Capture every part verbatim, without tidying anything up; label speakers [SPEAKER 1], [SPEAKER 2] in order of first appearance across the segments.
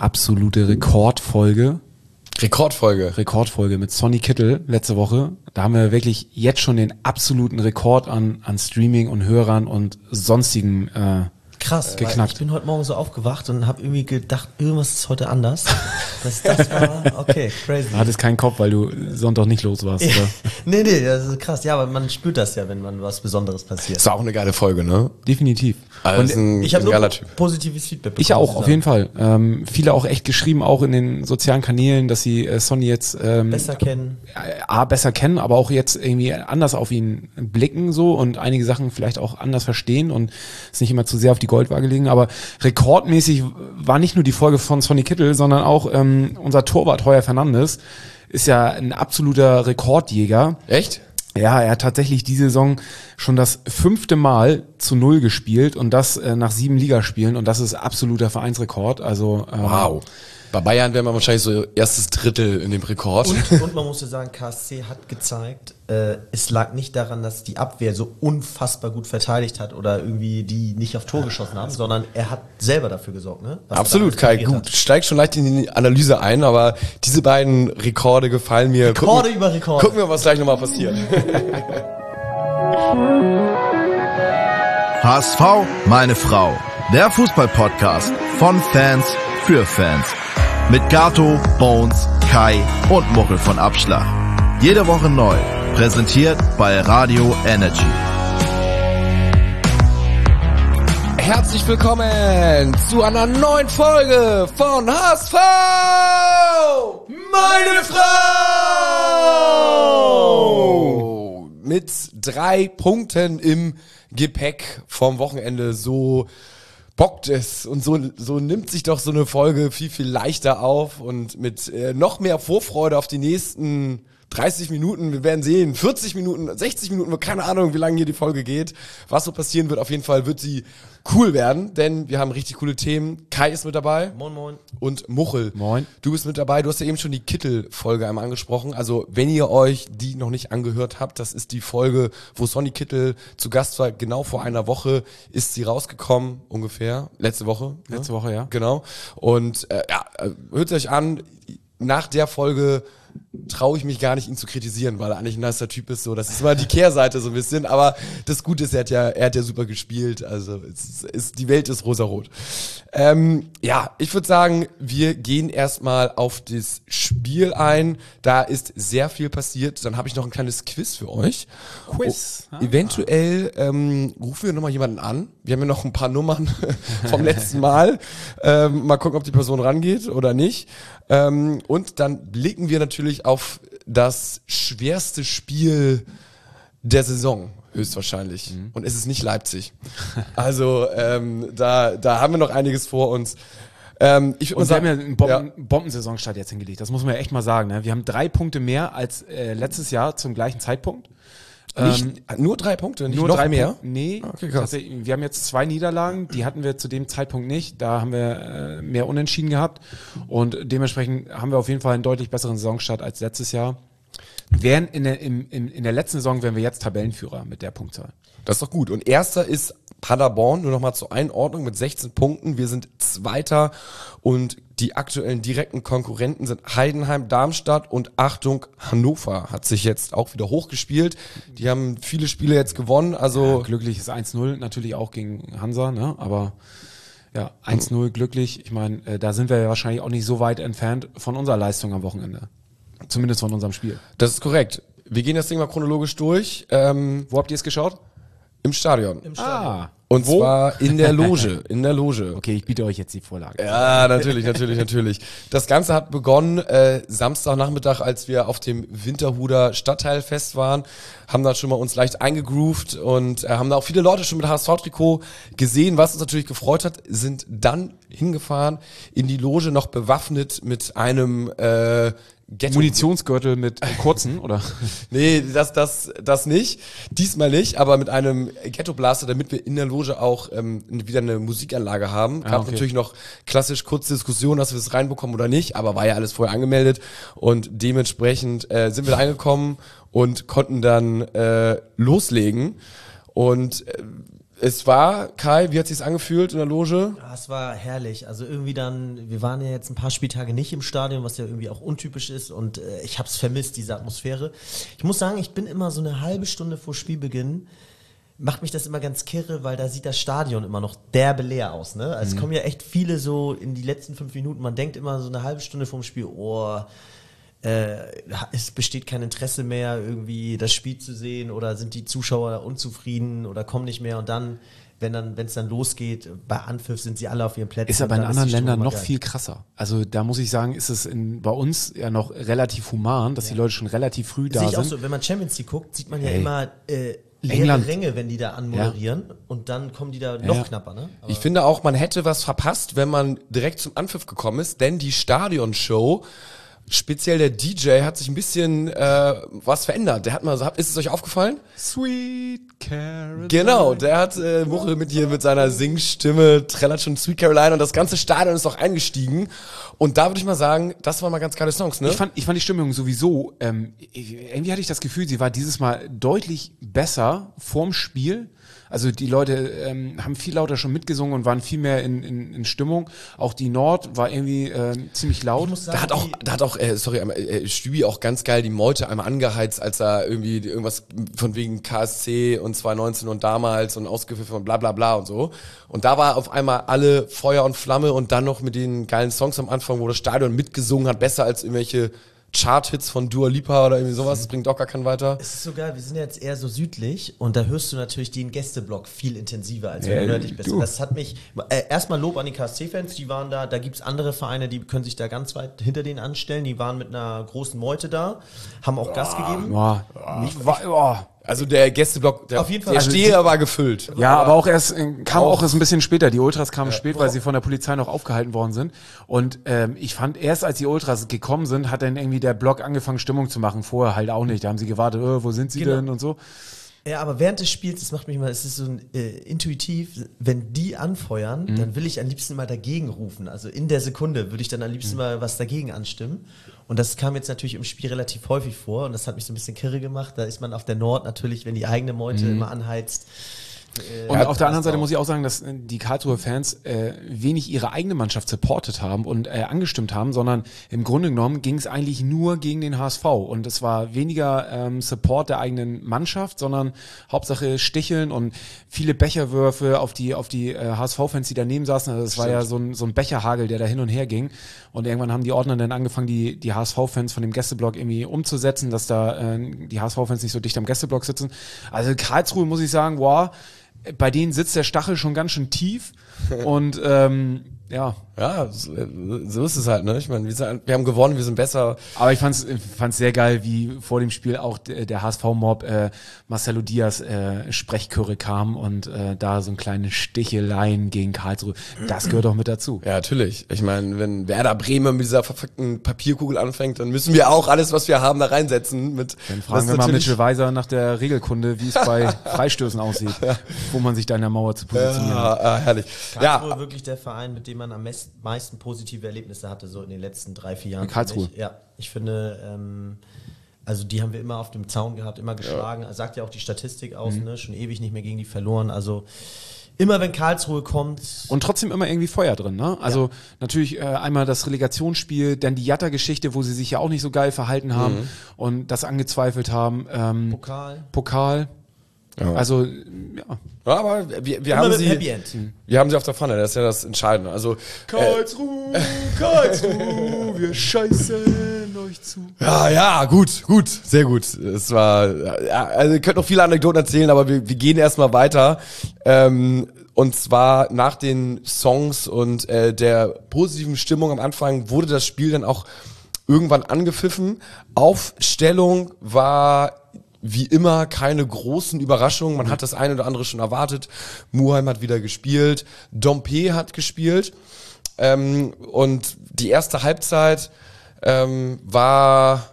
[SPEAKER 1] absolute Rekordfolge.
[SPEAKER 2] Rekordfolge.
[SPEAKER 1] Rekordfolge mit Sonny Kittel letzte Woche. Da haben wir wirklich jetzt schon den absoluten Rekord an, an Streaming und Hörern und sonstigen äh,
[SPEAKER 3] Krass,
[SPEAKER 1] geknackt.
[SPEAKER 3] Ich bin heute Morgen so aufgewacht und habe irgendwie gedacht, irgendwas ist heute anders. Das, das war, okay, crazy.
[SPEAKER 1] Du hattest keinen Kopf, weil du Sonntag nicht los warst, oder?
[SPEAKER 3] nee, nee, das ist krass. Ja, aber man spürt das ja, wenn man was Besonderes passiert.
[SPEAKER 2] Das war auch eine geile Folge, ne?
[SPEAKER 1] Definitiv.
[SPEAKER 2] Also
[SPEAKER 1] und
[SPEAKER 2] ein,
[SPEAKER 3] ich habe
[SPEAKER 2] nur
[SPEAKER 3] positives Feedback bekommen.
[SPEAKER 1] Ich auch, auf jeden Fall. Ähm, viele auch echt geschrieben, auch in den sozialen Kanälen, dass sie äh, Sonny jetzt ähm,
[SPEAKER 3] besser kennen.
[SPEAKER 1] A, besser kennen, aber auch jetzt irgendwie anders auf ihn blicken so und einige Sachen vielleicht auch anders verstehen und es nicht immer zu sehr auf die Goldwaage legen. Aber rekordmäßig war nicht nur die Folge von Sonny Kittel, sondern auch ähm, unser Torwart Heuer Fernandes ist ja ein absoluter Rekordjäger.
[SPEAKER 2] Echt?
[SPEAKER 1] Ja, er hat tatsächlich diese Saison schon das fünfte Mal zu Null gespielt und das äh, nach sieben Ligaspielen und das ist absoluter Vereinsrekord. Also ähm,
[SPEAKER 2] wow. Bei Bayern wäre man wahrscheinlich so erstes Drittel in dem Rekord.
[SPEAKER 3] Und, und man muss ja sagen, K S C hat gezeigt, äh, es lag nicht daran, dass die Abwehr so unfassbar gut verteidigt hat oder irgendwie die nicht auf Tor geschossen haben, sondern er hat selber dafür gesorgt. Ne? Was
[SPEAKER 2] Absolut, Kai, gut. Hat. Steig schon leicht in die Analyse ein, aber diese beiden Rekorde gefallen mir.
[SPEAKER 3] Rekorde
[SPEAKER 2] gucken,
[SPEAKER 3] über Rekorde.
[SPEAKER 2] Gucken wir, was gleich nochmal passiert.
[SPEAKER 4] H S V, meine Frau. Der Fußball-Podcast von Fans für Fans. Mit Gato, Bones, Kai und Muchel von Abschlag. Jede Woche neu. Präsentiert bei Radio Energy.
[SPEAKER 2] Herzlich willkommen zu einer neuen Folge von H S V, meine Frau! Mit drei Punkten im Gepäck vom Wochenende. So bockt es und so, so nimmt sich doch so eine Folge viel, viel leichter auf und mit äh, noch mehr Vorfreude auf die nächsten dreißig Minuten, wir werden sehen, vierzig Minuten, sechzig Minuten, keine Ahnung, wie lange hier die Folge geht, was so passieren wird. Auf jeden Fall wird sie cool werden, denn wir haben richtig coole Themen. Kai ist mit dabei.
[SPEAKER 3] Moin, moin.
[SPEAKER 2] Und Muchel.
[SPEAKER 1] Moin.
[SPEAKER 2] Du bist mit dabei. Du hast ja eben schon die Kittel-Folge einmal angesprochen. Also, wenn ihr euch die noch nicht angehört habt, das ist die Folge, wo Sonny Kittel zu Gast war. Genau vor einer Woche ist sie rausgekommen, ungefähr. Letzte Woche.
[SPEAKER 1] Letzte Woche, ja.
[SPEAKER 2] Genau. Und äh, ja, hört euch an, nach der Folge traue ich mich gar nicht, ihn zu kritisieren, weil er eigentlich ein nicer Typ ist. So, das ist immer die Kehrseite so ein bisschen. Aber das Gute ist, er hat ja, er hat ja super gespielt. Also es ist, die Welt ist rosarot. Ähm, ja, ich würde sagen, wir gehen erstmal auf das Spiel ein. Da ist sehr viel passiert. Dann habe ich noch ein kleines Quiz für euch.
[SPEAKER 1] Quiz.
[SPEAKER 2] Oh, eventuell ähm, rufen wir nochmal jemanden an. Wir haben ja noch ein paar Nummern vom letzten Mal. Ähm, mal gucken, ob die Person rangeht oder nicht. Ähm, und dann blicken wir natürlich auf das schwerste Spiel der Saison, höchstwahrscheinlich. Mhm. Und es ist nicht Leipzig. Also ähm, da, da haben wir noch einiges vor uns. Ähm, ich
[SPEAKER 1] und wir
[SPEAKER 2] sagen,
[SPEAKER 1] haben ja einen Bomben,
[SPEAKER 2] ja.
[SPEAKER 1] Bombensaisonstart jetzt hingelegt. Das muss man ja echt mal sagen. Ne? Wir haben drei Punkte mehr als äh, letztes Jahr zum gleichen Zeitpunkt.
[SPEAKER 2] Nicht,
[SPEAKER 1] ähm,
[SPEAKER 2] nur drei Punkte, nicht
[SPEAKER 1] nur
[SPEAKER 2] noch
[SPEAKER 1] drei
[SPEAKER 2] mehr?
[SPEAKER 1] Punkte, nee,
[SPEAKER 2] okay, krass.
[SPEAKER 1] Wir haben jetzt zwei Niederlagen, die hatten wir zu dem Zeitpunkt nicht. Da haben wir äh, mehr Unentschieden gehabt und dementsprechend haben wir auf jeden Fall einen deutlich besseren Saisonstart als letztes Jahr. Wären in der, in, in, in der letzten Saison wären wir jetzt Tabellenführer mit der Punktzahl.
[SPEAKER 2] Das ist doch gut. Und erster ist Paderborn, nur nochmal zur Einordnung mit sechzehn Punkten. Wir sind Zweiter und die aktuellen direkten Konkurrenten sind Heidenheim, Darmstadt und Achtung, Hannover hat sich jetzt auch wieder hochgespielt. Die haben viele Spiele jetzt gewonnen. Also
[SPEAKER 1] ja, glücklich ist eins null, natürlich auch gegen Hansa, ne? Aber ja, eins null glücklich. Ich meine, äh, da sind wir ja wahrscheinlich auch nicht so weit entfernt von unserer Leistung am Wochenende. Zumindest von unserem Spiel.
[SPEAKER 2] Das ist korrekt. Wir gehen das Ding mal chronologisch durch. Ähm,
[SPEAKER 1] Wo habt ihr es geschaut?
[SPEAKER 2] Im Stadion.
[SPEAKER 3] Im Stadion.
[SPEAKER 1] Ah.
[SPEAKER 2] Und Wo? zwar in der Loge. In der Loge.
[SPEAKER 1] Okay, ich biete euch jetzt die Vorlage.
[SPEAKER 2] Ja, natürlich, natürlich, natürlich. Das Ganze hat begonnen äh, Samstagnachmittag, als wir auf dem Winterhuder Stadtteilfest waren, haben da schon mal uns leicht eingegroovt und äh, haben da auch viele Leute schon mit H S V-Trikot gesehen. Was uns natürlich gefreut hat, sind dann hingefahren in die Loge, noch bewaffnet mit einem äh, Ghetto-
[SPEAKER 1] Munitionsgürtel mit kurzen, oder?
[SPEAKER 2] Nee, das, das, das nicht. Diesmal nicht, aber mit einem Ghetto-Blaster, damit wir in der Loge auch ähm, wieder eine Musikanlage haben. Gab
[SPEAKER 1] Ah, okay.
[SPEAKER 2] natürlich noch klassisch kurze Diskussion, dass wir es reinbekommen oder nicht, aber war ja alles vorher angemeldet und dementsprechend äh, sind wir da angekommen und konnten dann äh, loslegen und äh, Es war, Kai, wie hat sich's angefühlt in der Loge?
[SPEAKER 3] Ja, es war herrlich. Also irgendwie dann, wir waren ja jetzt ein paar Spieltage nicht im Stadion, was ja irgendwie auch untypisch ist und äh, ich habe es vermisst, diese Atmosphäre. Ich muss sagen, ich bin immer so eine halbe Stunde vor Spielbeginn, macht mich das immer ganz kirre, weil da sieht das Stadion immer noch derbe leer aus. Ne? Also mhm. Es kommen ja echt viele so in die letzten fünf Minuten, man denkt immer so eine halbe Stunde vorm Spiel, oh, äh, es besteht kein Interesse mehr, irgendwie das Spiel zu sehen oder sind die Zuschauer unzufrieden oder kommen nicht mehr und dann, wenn dann, wenn es dann losgeht, bei Anpfiff sind sie alle auf ihren Plätzen.
[SPEAKER 1] Ist aber in anderen Ländern noch
[SPEAKER 3] geil.
[SPEAKER 1] viel krasser. Also da muss ich sagen, ist es in, bei uns ja noch relativ human, dass ja. die Leute schon relativ früh da
[SPEAKER 3] Sehe ich
[SPEAKER 1] sind.
[SPEAKER 3] auch so, wenn man Champions League guckt, sieht man ja
[SPEAKER 1] hey.
[SPEAKER 3] immer äh, leere
[SPEAKER 1] England.
[SPEAKER 3] Ränge, wenn die da anmoderieren
[SPEAKER 1] ja.
[SPEAKER 3] und dann kommen die da noch
[SPEAKER 1] ja.
[SPEAKER 3] knapper. Ne? Aber
[SPEAKER 2] Ich finde auch, man hätte was verpasst, wenn man direkt zum Anpfiff gekommen ist, denn die Stadionshow, speziell der D J, hat sich ein bisschen äh, was verändert. Der hat mal so, ist es euch aufgefallen?
[SPEAKER 1] Sweet Caroline.
[SPEAKER 2] Genau, der hat äh, Muchel mit hier mit seiner Singstimme trällert schon Sweet Caroline und das ganze Stadion ist auch eingestiegen. Und da würde ich mal sagen, das waren mal ganz geile Songs, ne?
[SPEAKER 1] Ich fand, ich fand die Stimmung sowieso, ähm, irgendwie hatte ich das Gefühl, sie war dieses Mal deutlich besser vorm Spiel. Also die Leute ähm, haben viel lauter schon mitgesungen und waren viel mehr in, in, in Stimmung. Auch die Nord war irgendwie äh, ziemlich laut.
[SPEAKER 3] sagen,
[SPEAKER 2] Da hat auch, da hat auch, äh, sorry, äh, Stübi auch ganz geil die Meute einmal angeheizt, als er irgendwie irgendwas von wegen K S C und zwanzig neunzehn und damals und ausgepfiffen und bla bla bla und so. Und da war auf einmal alle Feuer und Flamme und dann noch mit den geilen Songs am Anfang, wo das Stadion mitgesungen hat, besser als irgendwelche Chart-Hits von Dua Lipa oder irgendwie sowas, das bringt auch gar keinen weiter.
[SPEAKER 3] es ist so geil, wir sind ja jetzt eher so südlich und da hörst du natürlich den Gästeblock viel intensiver, als wenn
[SPEAKER 1] Ja,
[SPEAKER 3] du nördlich bist.
[SPEAKER 1] du.
[SPEAKER 3] Und das hat mich, äh, erstmal Lob an die K S C-Fans, die waren da, da gibt's andere Vereine, die können sich da ganz weit hinter denen anstellen, die waren mit einer großen Meute da, haben auch Gas gegeben.
[SPEAKER 1] Boah, ich war, boah.
[SPEAKER 2] Also der Gästeblock, der,
[SPEAKER 3] Auf jeden Fall.
[SPEAKER 2] der
[SPEAKER 3] Also
[SPEAKER 2] Steher war gefüllt.
[SPEAKER 1] Ja, aber auch erst, äh, kam auch erst ein bisschen später. Die Ultras kamen
[SPEAKER 2] Ja.
[SPEAKER 1] spät, weil sie von der Polizei noch aufgehalten worden sind. Und ähm, ich fand, erst als die Ultras gekommen sind, hat dann irgendwie der Block angefangen, Stimmung zu machen. Vorher halt auch nicht. Da haben sie gewartet, äh, wo sind sie
[SPEAKER 3] Genau.
[SPEAKER 1] denn und so.
[SPEAKER 3] Ja, aber während des Spiels, das macht mich mal, es ist so ein, äh, intuitiv, wenn die anfeuern,
[SPEAKER 1] Mhm.
[SPEAKER 3] dann will ich am liebsten mal dagegen rufen. Also in der Sekunde würde ich dann am liebsten
[SPEAKER 1] Mhm.
[SPEAKER 3] mal was dagegen anstimmen. Und das kam jetzt natürlich im Spiel relativ häufig vor und das hat mich so ein bisschen kirre gemacht. Da ist man auf der Nord natürlich, wenn die eigene Meute
[SPEAKER 1] Mhm.
[SPEAKER 3] immer anheizt.
[SPEAKER 1] Und
[SPEAKER 2] Ja,
[SPEAKER 1] auf der anderen
[SPEAKER 3] das
[SPEAKER 1] Seite
[SPEAKER 3] auch.
[SPEAKER 1] muss ich auch sagen, dass äh, die Karlsruher Fans äh, wenig ihre eigene Mannschaft supportet haben und äh, angestimmt haben, sondern im Grunde genommen ging es eigentlich nur gegen den H S V. Und es war weniger ähm, Support der eigenen Mannschaft, sondern Hauptsache Sticheln und viele Becherwürfe auf die auf die äh, H S V-Fans, die daneben saßen. Also es war ja so ein, so ein Becherhagel, der da hin und her ging. Und irgendwann haben die Ordner dann angefangen, die, die H S V-Fans von dem Gästeblock irgendwie umzusetzen, dass da äh, die H S V-Fans nicht so dicht am Gästeblock sitzen. Also Karlsruhe, muss ich sagen, wow, bei denen sitzt der Stachel schon ganz schön tief und ähm, ja.
[SPEAKER 2] Ja, so, so ist es halt, ne? Ich meine, wir, sind- wir haben gewonnen, wir sind besser.
[SPEAKER 1] Aber ich fand's, fand's sehr geil, wie vor dem Spiel auch der, der H S V-Mob äh, Marcelo Diaz äh, Sprechchöre kam und äh, da so ein kleine Sticheleien gegen Karlsruhe. Das gehört doch mit dazu.
[SPEAKER 2] Ja, natürlich. Ich meine, wenn Werder Bremen mit dieser verfickten Papierkugel anfängt, dann müssen wir auch alles, was wir haben, da reinsetzen. Mit,
[SPEAKER 1] Dann fragen
[SPEAKER 2] was
[SPEAKER 1] wir mal
[SPEAKER 2] natürlich-
[SPEAKER 1] Mitchell Weiser nach der Regelkunde, wie es bei Freistößen aussieht, wo man sich da in der Mauer zu positionieren hat.
[SPEAKER 2] Ja, ah, herrlich.
[SPEAKER 3] Karlsruhe
[SPEAKER 2] Ja,
[SPEAKER 3] wirklich der Verein, mit dem man am mes- meisten positive Erlebnisse hatte, so in den letzten drei, vier Jahren.
[SPEAKER 1] In Karlsruhe?
[SPEAKER 3] finde ich. Ja, ich finde, ähm, also die haben wir immer auf dem Zaun gehabt, immer geschlagen. Sagt ja auch die Statistik aus,
[SPEAKER 1] Mhm.
[SPEAKER 3] ne? Schon ewig nicht mehr gegen die verloren. Also immer wenn Karlsruhe kommt.
[SPEAKER 1] Und trotzdem immer irgendwie Feuer drin, ne? Also natürlich äh, einmal das Relegationsspiel, dann die Jatta-Geschichte, wo sie sich ja auch nicht so geil verhalten haben
[SPEAKER 2] Mhm.
[SPEAKER 1] und das angezweifelt haben. Ähm,
[SPEAKER 3] Pokal.
[SPEAKER 1] Pokal.
[SPEAKER 2] Ja.
[SPEAKER 1] Also, ja.
[SPEAKER 2] ja, aber wir, wir
[SPEAKER 3] Immer
[SPEAKER 2] haben
[SPEAKER 3] mit
[SPEAKER 2] sie,
[SPEAKER 3] Happy End.
[SPEAKER 2] wir haben sie auf der Pfanne, das ist ja das Entscheidende. Also, äh,
[SPEAKER 1] Karlsruhe, Karlsruhe, wir scheißen euch zu.
[SPEAKER 2] ja, ja, gut, gut, sehr gut. Es war, ja, also ihr könnt noch viele Anekdoten erzählen, aber wir, wir gehen erstmal weiter. Ähm, und zwar nach den Songs und äh, der positiven Stimmung am Anfang wurde das Spiel dann auch irgendwann angepfiffen. Aufstellung war wie immer keine großen Überraschungen. Man hat das eine oder andere schon erwartet. Muheim hat wieder gespielt. Dompe hat gespielt. Ähm, und die erste Halbzeit ähm, war...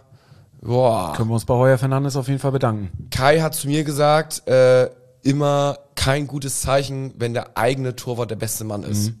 [SPEAKER 2] Boah.
[SPEAKER 1] Können wir uns bei Heuer Fernandes auf jeden Fall bedanken.
[SPEAKER 2] Kai hat zu mir gesagt, äh, immer kein gutes Zeichen, wenn der eigene Torwart der beste Mann ist.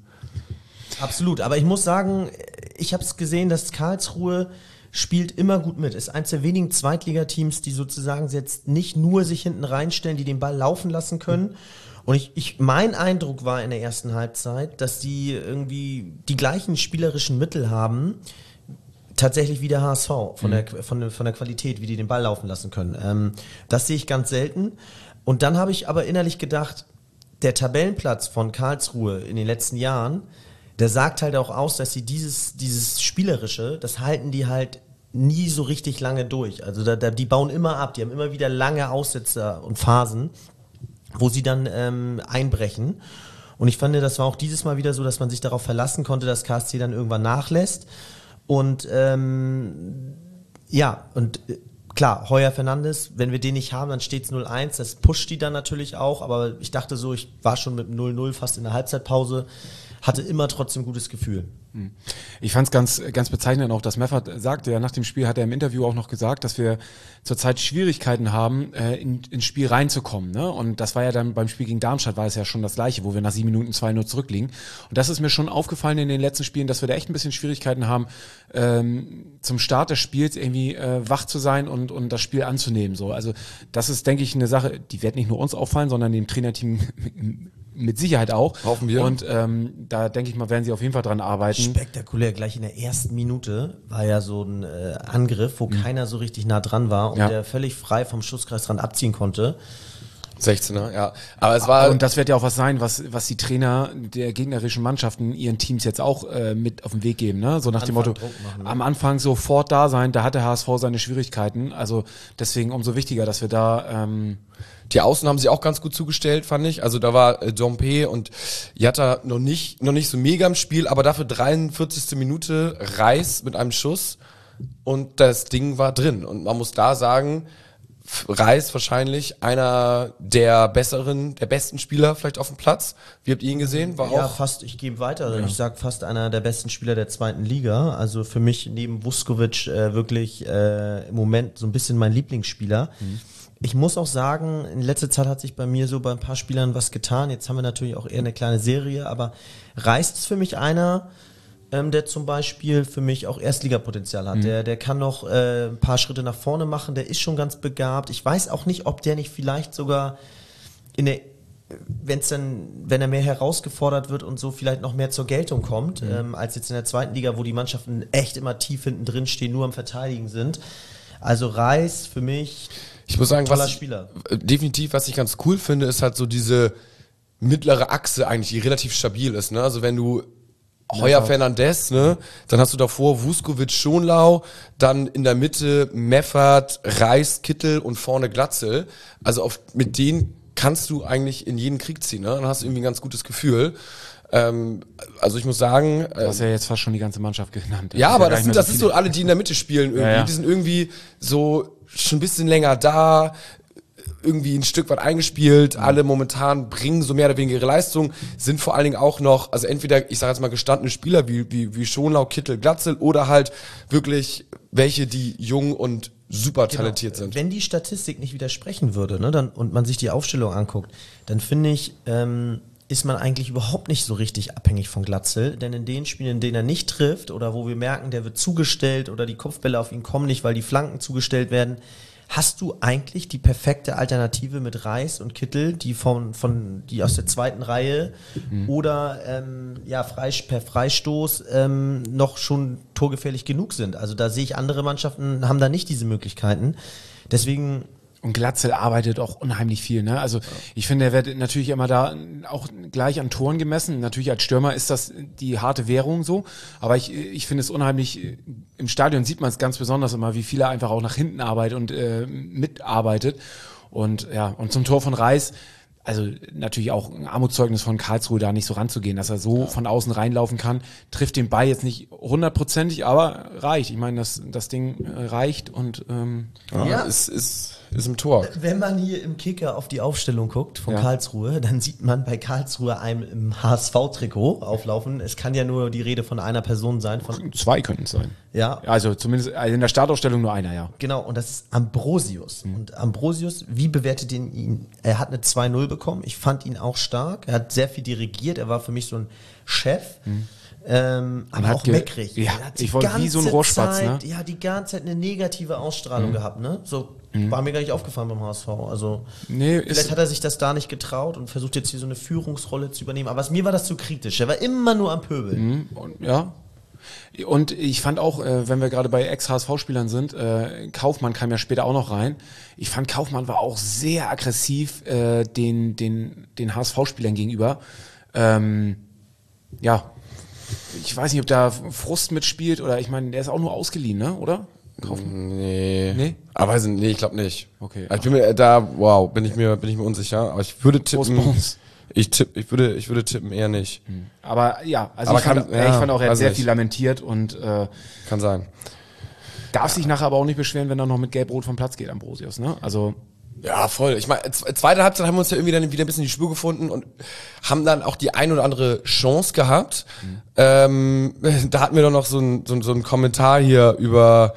[SPEAKER 3] Absolut, aber ich muss sagen, ich habe es gesehen, dass Karlsruhe spielt immer gut mit. Ist eins der wenigen Zweitligateams, die sozusagen jetzt nicht nur sich hinten reinstellen, die den Ball laufen lassen können. Und ich, ich, mein Eindruck war in der ersten Halbzeit, dass die irgendwie die gleichen spielerischen Mittel haben, tatsächlich wie der H S V, von, mhm. der, von, der, von der Qualität, wie die den Ball laufen lassen können. Ähm, das sehe ich ganz selten. Und dann habe ich aber innerlich gedacht, der Tabellenplatz von Karlsruhe in den letzten Jahren, der sagt halt auch aus, dass sie dieses, dieses Spielerische, das halten die halt nie so richtig lange durch. Also da, da, die bauen immer ab, die haben immer wieder lange Aussetzer und Phasen, wo sie dann ähm, einbrechen. Und ich fand, das war auch dieses Mal wieder so, dass man sich darauf verlassen konnte, dass K S C dann irgendwann nachlässt. Und ähm, ja, und äh, klar, Heuer Fernandes, wenn wir den nicht haben, dann steht es null eins, das pusht die dann natürlich auch, aber ich dachte so, ich war schon mit null null fast in der Halbzeitpause, hatte immer trotzdem ein gutes Gefühl.
[SPEAKER 1] Ich fand es ganz, ganz bezeichnend auch, dass Meffert sagte, ja, nach dem Spiel hat er im Interview auch noch gesagt, dass wir zurzeit Schwierigkeiten haben, äh, in, ins Spiel reinzukommen. Ne? Und das war ja dann beim Spiel gegen Darmstadt, war es ja schon das Gleiche, wo wir nach sieben Minuten zwei null zurückliegen. Und das ist mir schon aufgefallen in den letzten Spielen, dass wir da echt ein bisschen Schwierigkeiten haben, ähm, zum Start des Spiels irgendwie äh, wach zu sein und, und das Spiel anzunehmen. So. Also das ist, denke ich, eine Sache, die wird nicht nur uns auffallen, sondern dem Trainerteam mit Sicherheit auch.
[SPEAKER 2] Hoffen wir.
[SPEAKER 1] Und ähm, da denke ich mal, werden sie auf jeden Fall dran arbeiten.
[SPEAKER 3] Spektakulär, gleich in der ersten Minute war ja so ein äh, Angriff, wo mhm. keiner so richtig nah dran war und
[SPEAKER 1] ja.
[SPEAKER 3] der völlig frei vom Schusskreis dran abziehen konnte.
[SPEAKER 2] sechzehner, ja. Aber es war.
[SPEAKER 1] Und das wird ja auch was sein, was, was die Trainer der gegnerischen Mannschaften ihren Teams jetzt auch äh, mit auf den Weg geben, ne? So nach dem Motto, machen, ne? Am Anfang sofort da sein, da hat der H S V seine Schwierigkeiten. Also deswegen umso wichtiger, dass wir da ähm,
[SPEAKER 2] die Außen haben sie auch ganz gut zugestellt, fand ich. Also da war äh, Dompe und Jatta noch nicht, noch nicht so mega im Spiel, aber dafür dreiundvierzigste Minute Reis mit einem Schuss und das Ding war drin. Und man muss da sagen, Reis wahrscheinlich einer der besseren, der besten Spieler vielleicht auf dem Platz. Wie habt ihr ihn gesehen? War
[SPEAKER 3] ja,
[SPEAKER 2] auch
[SPEAKER 3] fast, ich gebe weiter. Ja. Ich sag fast einer der besten Spieler der zweiten Liga. Also für mich neben Vuskovic äh, wirklich äh, im Moment so ein bisschen mein Lieblingsspieler. Mhm. Ich muss auch sagen, in letzter Zeit hat sich bei mir so bei ein paar Spielern was getan. Jetzt haben wir natürlich auch eher eine kleine Serie, aber Reis ist für mich einer, ähm, der zum Beispiel für mich auch Erstligapotenzial hat. Mhm. Der, der kann noch äh, ein paar Schritte nach vorne machen, der ist schon ganz begabt. Ich weiß auch nicht, ob der nicht vielleicht sogar in der, wenn's dann, wenn er mehr herausgefordert wird und so vielleicht noch mehr zur Geltung kommt, mhm. ähm, als jetzt in der zweiten Liga, wo die Mannschaften echt immer tief hinten drin stehen, nur am Verteidigen sind. Also Reis für mich...
[SPEAKER 2] Ich muss sagen,
[SPEAKER 3] toller
[SPEAKER 2] was
[SPEAKER 3] Spieler.
[SPEAKER 2] definitiv, was ich ganz cool finde, ist halt so diese mittlere Achse eigentlich, die relativ stabil ist. Ne? Also wenn du Heuer Fernandes, ne, dann hast du davor Vuskovic, Schonlau, dann in der Mitte Meffert, Reis, Kittel und vorne Glatzel. Also auf, mit denen kannst du eigentlich in jeden Krieg ziehen. Ne? Dann hast du irgendwie ein ganz gutes Gefühl. Ähm, also ich muss sagen...
[SPEAKER 1] Du hast ja jetzt fast schon die ganze Mannschaft genannt.
[SPEAKER 2] Ja, aber das sind, das sind so alle, die in der Mitte spielen irgendwie. Ja, ja. Die sind irgendwie so schon ein bisschen länger da, irgendwie ein Stück weit eingespielt. Mhm. Alle momentan bringen so mehr oder weniger ihre Leistung, sind vor allen Dingen auch noch, also entweder, ich sage jetzt mal, gestandene Spieler wie, wie, wie Schonlau, Kittel, Glatzel oder halt wirklich welche, die jung und super talentiert
[SPEAKER 3] genau.
[SPEAKER 2] sind.
[SPEAKER 3] Wenn die Statistik nicht widersprechen würde, ne, dann, und man sich die Aufstellung anguckt, dann finde ich... Ähm, ist man eigentlich überhaupt nicht so richtig abhängig von Glatzel, denn in den Spielen, in denen er nicht trifft oder wo wir merken, der wird zugestellt oder die Kopfbälle auf ihn kommen nicht, weil die Flanken zugestellt werden, hast du eigentlich die perfekte Alternative mit Reis und Kittel, die von, von die aus der zweiten Reihe mhm. oder ähm, ja Freis, per Freistoß ähm, noch schon torgefährlich genug sind. Also da sehe ich, andere Mannschaften haben da nicht diese Möglichkeiten. Deswegen...
[SPEAKER 1] Und Glatzel arbeitet auch unheimlich viel, ne? Also ich finde, er wird natürlich immer da auch gleich an Toren gemessen. Natürlich als Stürmer ist das die harte Währung so, aber ich, ich finde es unheimlich, im Stadion sieht man es ganz besonders immer, wie viel er einfach auch nach hinten arbeitet und äh, mitarbeitet. Und ja, und zum Tor von Reis, also natürlich auch ein Armutszeugnis von Karlsruhe, da nicht so ranzugehen, dass er so ja. von außen reinlaufen kann, trifft den Ball jetzt nicht hundertprozentig, aber reicht. Ich meine, das, das Ding reicht und ähm,
[SPEAKER 2] ja, ja. Es ist ist im Tor.
[SPEAKER 3] Wenn man hier im Kicker auf die Aufstellung guckt von ja. Karlsruhe, dann sieht man bei Karlsruhe einem im H S V-Trikot auflaufen. Es kann ja nur die Rede von einer Person sein. Von
[SPEAKER 1] Zwei könnten es sein.
[SPEAKER 3] Ja.
[SPEAKER 1] Also zumindest in der Startaufstellung nur einer, ja.
[SPEAKER 3] Genau, und das ist Ambrosius. Mhm. Und Ambrosius, wie bewertet ihn, ihn? Er hat eine zwei null bekommen. Ich fand ihn auch stark. Er hat sehr viel dirigiert. Er war für mich so ein Chef. Mhm. Ähm, aber
[SPEAKER 1] hat
[SPEAKER 3] auch
[SPEAKER 1] ge-
[SPEAKER 3] meckrig.
[SPEAKER 1] Ja,
[SPEAKER 3] Er hat die
[SPEAKER 1] ich wollte wie so ein
[SPEAKER 3] ganze
[SPEAKER 1] Rohrspatz,
[SPEAKER 3] Zeit,
[SPEAKER 1] ne?
[SPEAKER 3] Ja, die ganze Zeit eine negative Ausstrahlung gehabt, ne? So war mir gar nicht aufgefallen beim H S V. Also
[SPEAKER 1] Nee,
[SPEAKER 3] vielleicht
[SPEAKER 1] ist,
[SPEAKER 3] hat er sich das da nicht getraut und versucht jetzt hier so eine Führungsrolle zu übernehmen. Aber es, mir war das zu kritisch. Er war immer nur am Pöbeln.
[SPEAKER 1] und, ja. Und ich fand auch, äh, wenn wir gerade bei Ex-H S V-Spielern sind, äh, Kaufmann kam ja später auch noch rein. Ich fand, Kaufmann war auch sehr aggressiv äh, den, den, den H S V-Spielern gegenüber. Ähm, ja, ich weiß nicht, ob da Frust mitspielt oder ich meine, der ist auch nur ausgeliehen, ne? Oder? Kaufmann?
[SPEAKER 2] Nee.
[SPEAKER 1] Nee?
[SPEAKER 2] Aber weiß nicht, nee, ich glaube nicht.
[SPEAKER 1] Okay.
[SPEAKER 2] Also ich bin mir da, wow, bin ich mir, bin ich mir unsicher. Aber ich würde
[SPEAKER 1] Groß
[SPEAKER 2] tippen.
[SPEAKER 1] Bones.
[SPEAKER 2] Ich tipp, ich würde, ich würde tippen eher nicht.
[SPEAKER 1] Aber ja, also
[SPEAKER 2] Aber
[SPEAKER 1] ich, fand,
[SPEAKER 2] kann-
[SPEAKER 1] äh, ich
[SPEAKER 2] ja,
[SPEAKER 1] fand auch, er hat
[SPEAKER 2] weiß
[SPEAKER 1] sehr
[SPEAKER 2] nicht.
[SPEAKER 1] viel lamentiert und äh,
[SPEAKER 2] Kann sein.
[SPEAKER 1] darf sich nachher aber auch nicht beschweren, wenn er noch mit Gelb-Rot vom Platz geht, Ambrosius, ne? Also,
[SPEAKER 2] Ja, voll. Ich meine, zweite Halbzeit haben wir uns ja irgendwie dann wieder ein bisschen die Spur gefunden und haben dann auch die ein oder andere Chance gehabt. Mhm. Ähm, da hatten wir doch noch so einen so, ein- so einen Kommentar hier über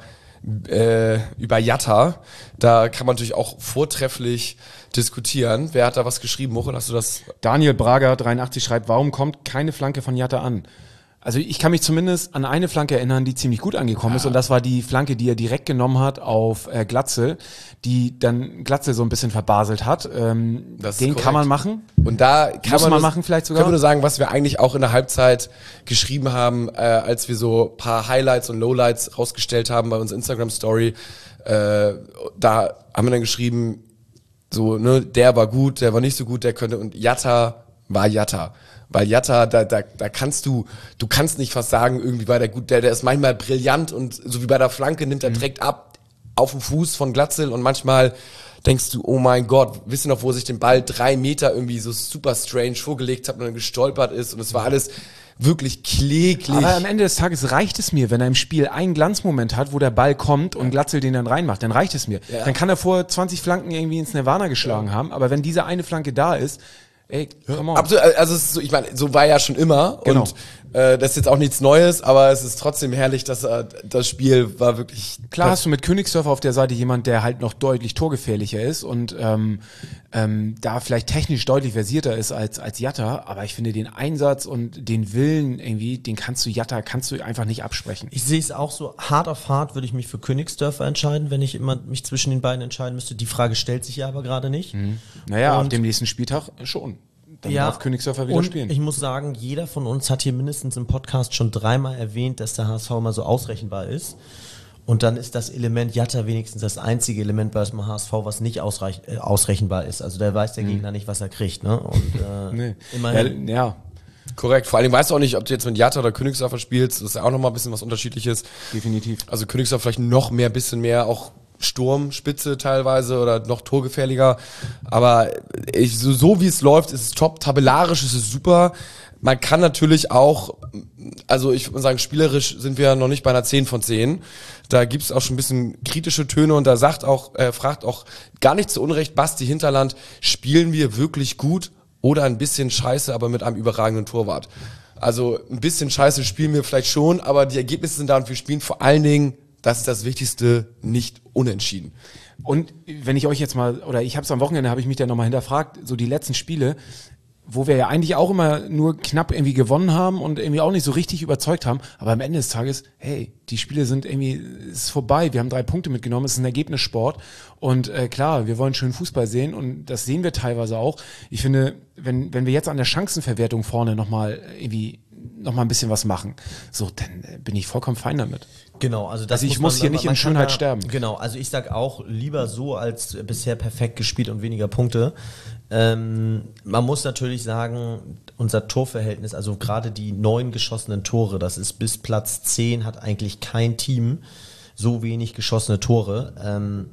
[SPEAKER 2] äh, über Jatta. Da kann man natürlich auch vortrefflich diskutieren. Wer hat da was geschrieben? Mochel, hast du das?
[SPEAKER 1] Daniel Brager, dreiundachtzig, schreibt, warum kommt keine Flanke von Jatta an? Also ich kann mich zumindest an eine Flanke erinnern, die ziemlich gut angekommen ist und das war die Flanke, die er direkt genommen hat auf äh, Glatzel, die dann Glatzel so ein bisschen verbaselt hat. Ähm,
[SPEAKER 2] Das ist
[SPEAKER 1] den
[SPEAKER 2] korrekt.
[SPEAKER 1] kann man machen.
[SPEAKER 2] Und da kann
[SPEAKER 1] Muss
[SPEAKER 2] man,
[SPEAKER 1] man
[SPEAKER 2] nur-
[SPEAKER 1] machen vielleicht sogar?
[SPEAKER 2] Können wir nur sagen, was wir eigentlich auch in der Halbzeit geschrieben haben, äh, als wir so ein paar Highlights und Lowlights rausgestellt haben bei unserer Instagram-Story. Äh, da haben wir dann geschrieben, so, ne, der war gut, der war nicht so gut, der könnte, und Jatta war Jatta. Weil Jatta, da, da, da kannst du, du kannst nicht fast sagen, irgendwie war der gut, der, der ist manchmal brillant und so wie bei der Flanke nimmt er direkt ab auf den Fuß von Glatzel und manchmal denkst du, oh mein Gott, wisst ihr noch, wo sich den Ball drei Meter irgendwie so super strange vorgelegt hat und dann gestolpert ist und es war alles wirklich kläglich.
[SPEAKER 1] Aber am Ende des Tages reicht es mir, wenn er im Spiel einen Glanzmoment hat, wo der Ball kommt und Glatzel den dann reinmacht, dann reicht es mir.
[SPEAKER 2] Ja.
[SPEAKER 1] Dann kann er vor zwanzig Flanken irgendwie ins Nirvana geschlagen haben, aber wenn diese eine Flanke da ist, ey, come on.
[SPEAKER 2] Absolut, also es ist so, ich meine, so war ja schon immer
[SPEAKER 1] Genau.
[SPEAKER 2] und äh, das ist jetzt auch nichts Neues, aber es ist trotzdem herrlich, dass äh, das Spiel war wirklich
[SPEAKER 1] Klar hast du mit Königsdörfer auf der Seite jemand, der halt noch deutlich torgefährlicher ist und ähm, ähm, da vielleicht technisch deutlich versierter ist als als Jatta, aber ich finde den Einsatz und den Willen irgendwie, den kannst du Jatta, kannst du einfach nicht absprechen.
[SPEAKER 3] Ich sehe es auch so, hart auf hart würde ich mich für Königsdörfer entscheiden, wenn ich immer mich zwischen den beiden entscheiden müsste. Die Frage stellt sich ja aber gerade nicht.
[SPEAKER 1] Naja,
[SPEAKER 3] Und-
[SPEAKER 1] auf dem nächsten Spieltag schon. Dann darf Königsdörfer wieder
[SPEAKER 3] und
[SPEAKER 1] spielen.
[SPEAKER 3] ich muss sagen, jeder von uns hat hier mindestens im Podcast schon dreimal erwähnt, dass der H S V immer so ausrechenbar ist. Und dann ist das Element Jatta wenigstens das einzige Element bei dem H S V, was nicht ausreich, äh, ausrechenbar ist. Also da weiß der Gegner nicht, was er kriegt. Ne? Und äh,
[SPEAKER 1] Nee.
[SPEAKER 3] immerhin.
[SPEAKER 1] Ja, ja,
[SPEAKER 2] korrekt. Vor allem weißt du auch nicht, ob du jetzt mit Jatta oder Königsdörfer spielst, das ist ja auch nochmal ein bisschen was Unterschiedliches.
[SPEAKER 1] definitiv.
[SPEAKER 2] Also Königsdorf vielleicht noch mehr, bisschen mehr auch Sturmspitze teilweise oder noch torgefährlicher. Aber ich, so, so wie es läuft, ist es top. Tabellarisch ist es super. Man kann natürlich auch, also ich würde sagen, spielerisch sind wir noch nicht bei einer zehn von zehn. Da gibt es auch schon ein bisschen kritische Töne und da sagt auch, äh, fragt auch gar nicht zu Unrecht Basti Hinterland, spielen wir wirklich gut oder ein bisschen scheiße, aber mit einem überragenden Torwart? Also ein bisschen scheiße spielen wir vielleicht schon, aber die Ergebnisse sind da und wir spielen vor allen Dingen, das ist das Wichtigste, nicht unentschieden.
[SPEAKER 1] Und wenn ich euch jetzt mal, oder ich habe es am Wochenende, habe ich mich da nochmal hinterfragt, so die letzten Spiele, wo wir ja eigentlich auch immer nur knapp irgendwie gewonnen haben und irgendwie auch nicht so richtig überzeugt haben, aber am Ende des Tages, hey, die Spiele sind irgendwie, es ist vorbei, wir haben drei Punkte mitgenommen, es ist ein Ergebnissport und äh, klar, wir wollen schön Fußball sehen und das sehen wir teilweise auch. Ich finde, wenn, wenn wir jetzt an der Chancenverwertung vorne nochmal irgendwie noch mal ein bisschen was machen, so, dann äh, bin ich vollkommen fein damit.
[SPEAKER 3] Genau, also das
[SPEAKER 1] Also ich
[SPEAKER 3] muss
[SPEAKER 1] muss
[SPEAKER 3] man,
[SPEAKER 1] hier nicht
[SPEAKER 3] man
[SPEAKER 1] in
[SPEAKER 3] kann
[SPEAKER 1] Schönheit
[SPEAKER 3] da,
[SPEAKER 1] sterben.
[SPEAKER 3] Genau, also ich sag auch lieber so als bisher perfekt gespielt und weniger Punkte. Ähm, man muss natürlich sagen, unser Torverhältnis, also gerade die neun geschossenen Tore, das ist bis Platz zehn, hat eigentlich kein Team so wenig geschossene Tore. Ähm,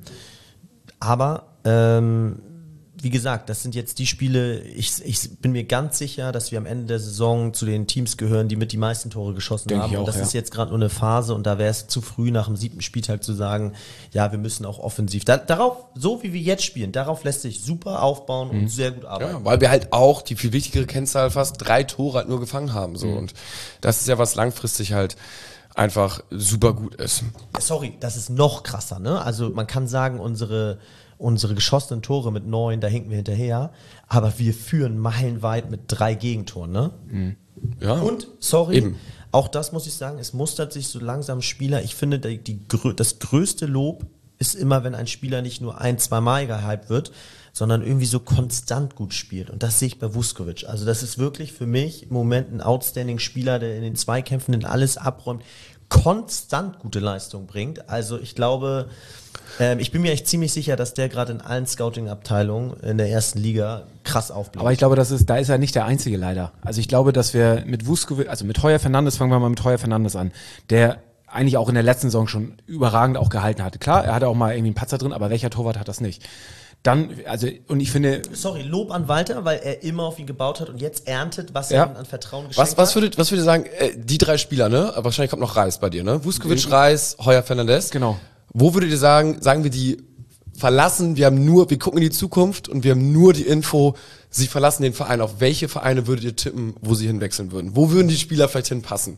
[SPEAKER 3] aber ähm, wie gesagt, das sind jetzt die Spiele, ich, ich bin mir ganz sicher, dass wir am Ende der Saison zu den Teams gehören, die mit die meisten Tore geschossen
[SPEAKER 1] Denke
[SPEAKER 3] haben.
[SPEAKER 1] ich auch,
[SPEAKER 3] und das
[SPEAKER 1] ja.
[SPEAKER 3] ist jetzt gerade nur eine Phase und da wäre es zu früh nach dem siebten Spieltag zu sagen, ja, wir müssen auch offensiv. Da, darauf, so wie wir jetzt spielen, darauf lässt sich super aufbauen und sehr gut arbeiten.
[SPEAKER 2] Ja, weil wir halt auch die viel wichtigere Kennzahl fast drei Tore halt nur gefangen haben. So. Und das ist ja, was langfristig halt einfach super gut ist.
[SPEAKER 3] Sorry, das ist noch krasser, ne? Also man kann sagen, unsere unsere geschossenen Tore mit neun, da hinken wir hinterher, aber wir führen meilenweit mit drei Gegentoren, ne?
[SPEAKER 2] Ja.
[SPEAKER 3] Und, sorry,
[SPEAKER 2] Eben.
[SPEAKER 3] Auch das muss ich sagen, es mustert sich so langsam Spieler. Ich finde, die, die, das größte Lob ist immer, wenn ein Spieler nicht nur ein, zwei Mal gehypt wird, sondern irgendwie so konstant gut spielt. Und das sehe ich bei Vuskovic. Also das ist wirklich für mich im Moment ein outstanding Spieler, der in den Zweikämpfen in alles abräumt, konstant gute Leistung bringt. Also ich glaube, ähm, ich bin mir echt ziemlich sicher, dass der gerade in allen Scouting-Abteilungen in der ersten Liga krass aufbläht.
[SPEAKER 1] Aber ich glaube, das ist, da ist er nicht der Einzige leider. Also ich glaube, dass wir mit Vuskovic, also mit Heuer Fernandes, fangen wir mal mit Heuer Fernandes an, der eigentlich auch in der letzten Saison schon überragend auch gehalten hatte. Klar, er hatte auch mal irgendwie einen Patzer drin, aber welcher Torwart hat das nicht? Dann, also, und ich finde...
[SPEAKER 3] Sorry, Lob an Walter, weil er immer auf ihn gebaut hat und jetzt erntet, was
[SPEAKER 1] Ja.
[SPEAKER 3] er ihm an Vertrauen geschenkt
[SPEAKER 2] Was, was
[SPEAKER 3] hat.
[SPEAKER 2] würdet, was würdet ihr sagen, äh, die drei Spieler, ne? Aber wahrscheinlich kommt noch Reis bei dir, ne? Vuskovic, Reis, Heuer Fernandes.
[SPEAKER 1] Genau.
[SPEAKER 2] Wo würdet ihr sagen, sagen wir die verlassen, wir haben nur, wir gucken in die Zukunft und wir haben nur die Info, sie verlassen den Verein. Auf welche Vereine würdet ihr tippen, wo sie hinwechseln würden? Wo würden die Spieler vielleicht hinpassen?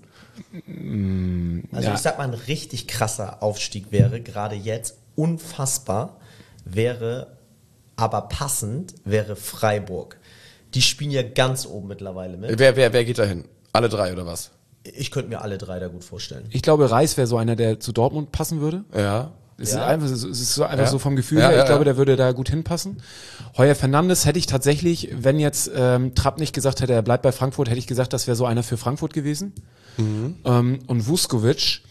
[SPEAKER 3] Also
[SPEAKER 1] Ja.
[SPEAKER 3] ich sag mal, ein richtig krasser Aufstieg wäre, gerade jetzt, unfassbar, wäre, aber passend, wäre Freiburg. Die spielen ja ganz oben mittlerweile mit.
[SPEAKER 2] Wer, wer, wer geht da hin? Alle drei oder was?
[SPEAKER 3] Ich könnte mir alle drei da gut vorstellen.
[SPEAKER 1] Ich glaube, Reis wäre so einer, der zu Dortmund passen würde.
[SPEAKER 2] Ja.
[SPEAKER 1] Es
[SPEAKER 3] Ja.
[SPEAKER 1] ist einfach, so- es ist so einfach
[SPEAKER 2] Ja.
[SPEAKER 1] so vom Gefühl
[SPEAKER 2] Ja,
[SPEAKER 1] her. Ich
[SPEAKER 2] ja,
[SPEAKER 1] glaube,
[SPEAKER 2] ja.
[SPEAKER 1] der würde da gut hinpassen. Heuer Fernandes hätte ich tatsächlich, wenn jetzt ähm, Trapp nicht gesagt hätte, er bleibt bei Frankfurt, hätte ich gesagt, das wäre so einer für Frankfurt gewesen.
[SPEAKER 2] Mhm.
[SPEAKER 1] Ähm, und Vuskovic,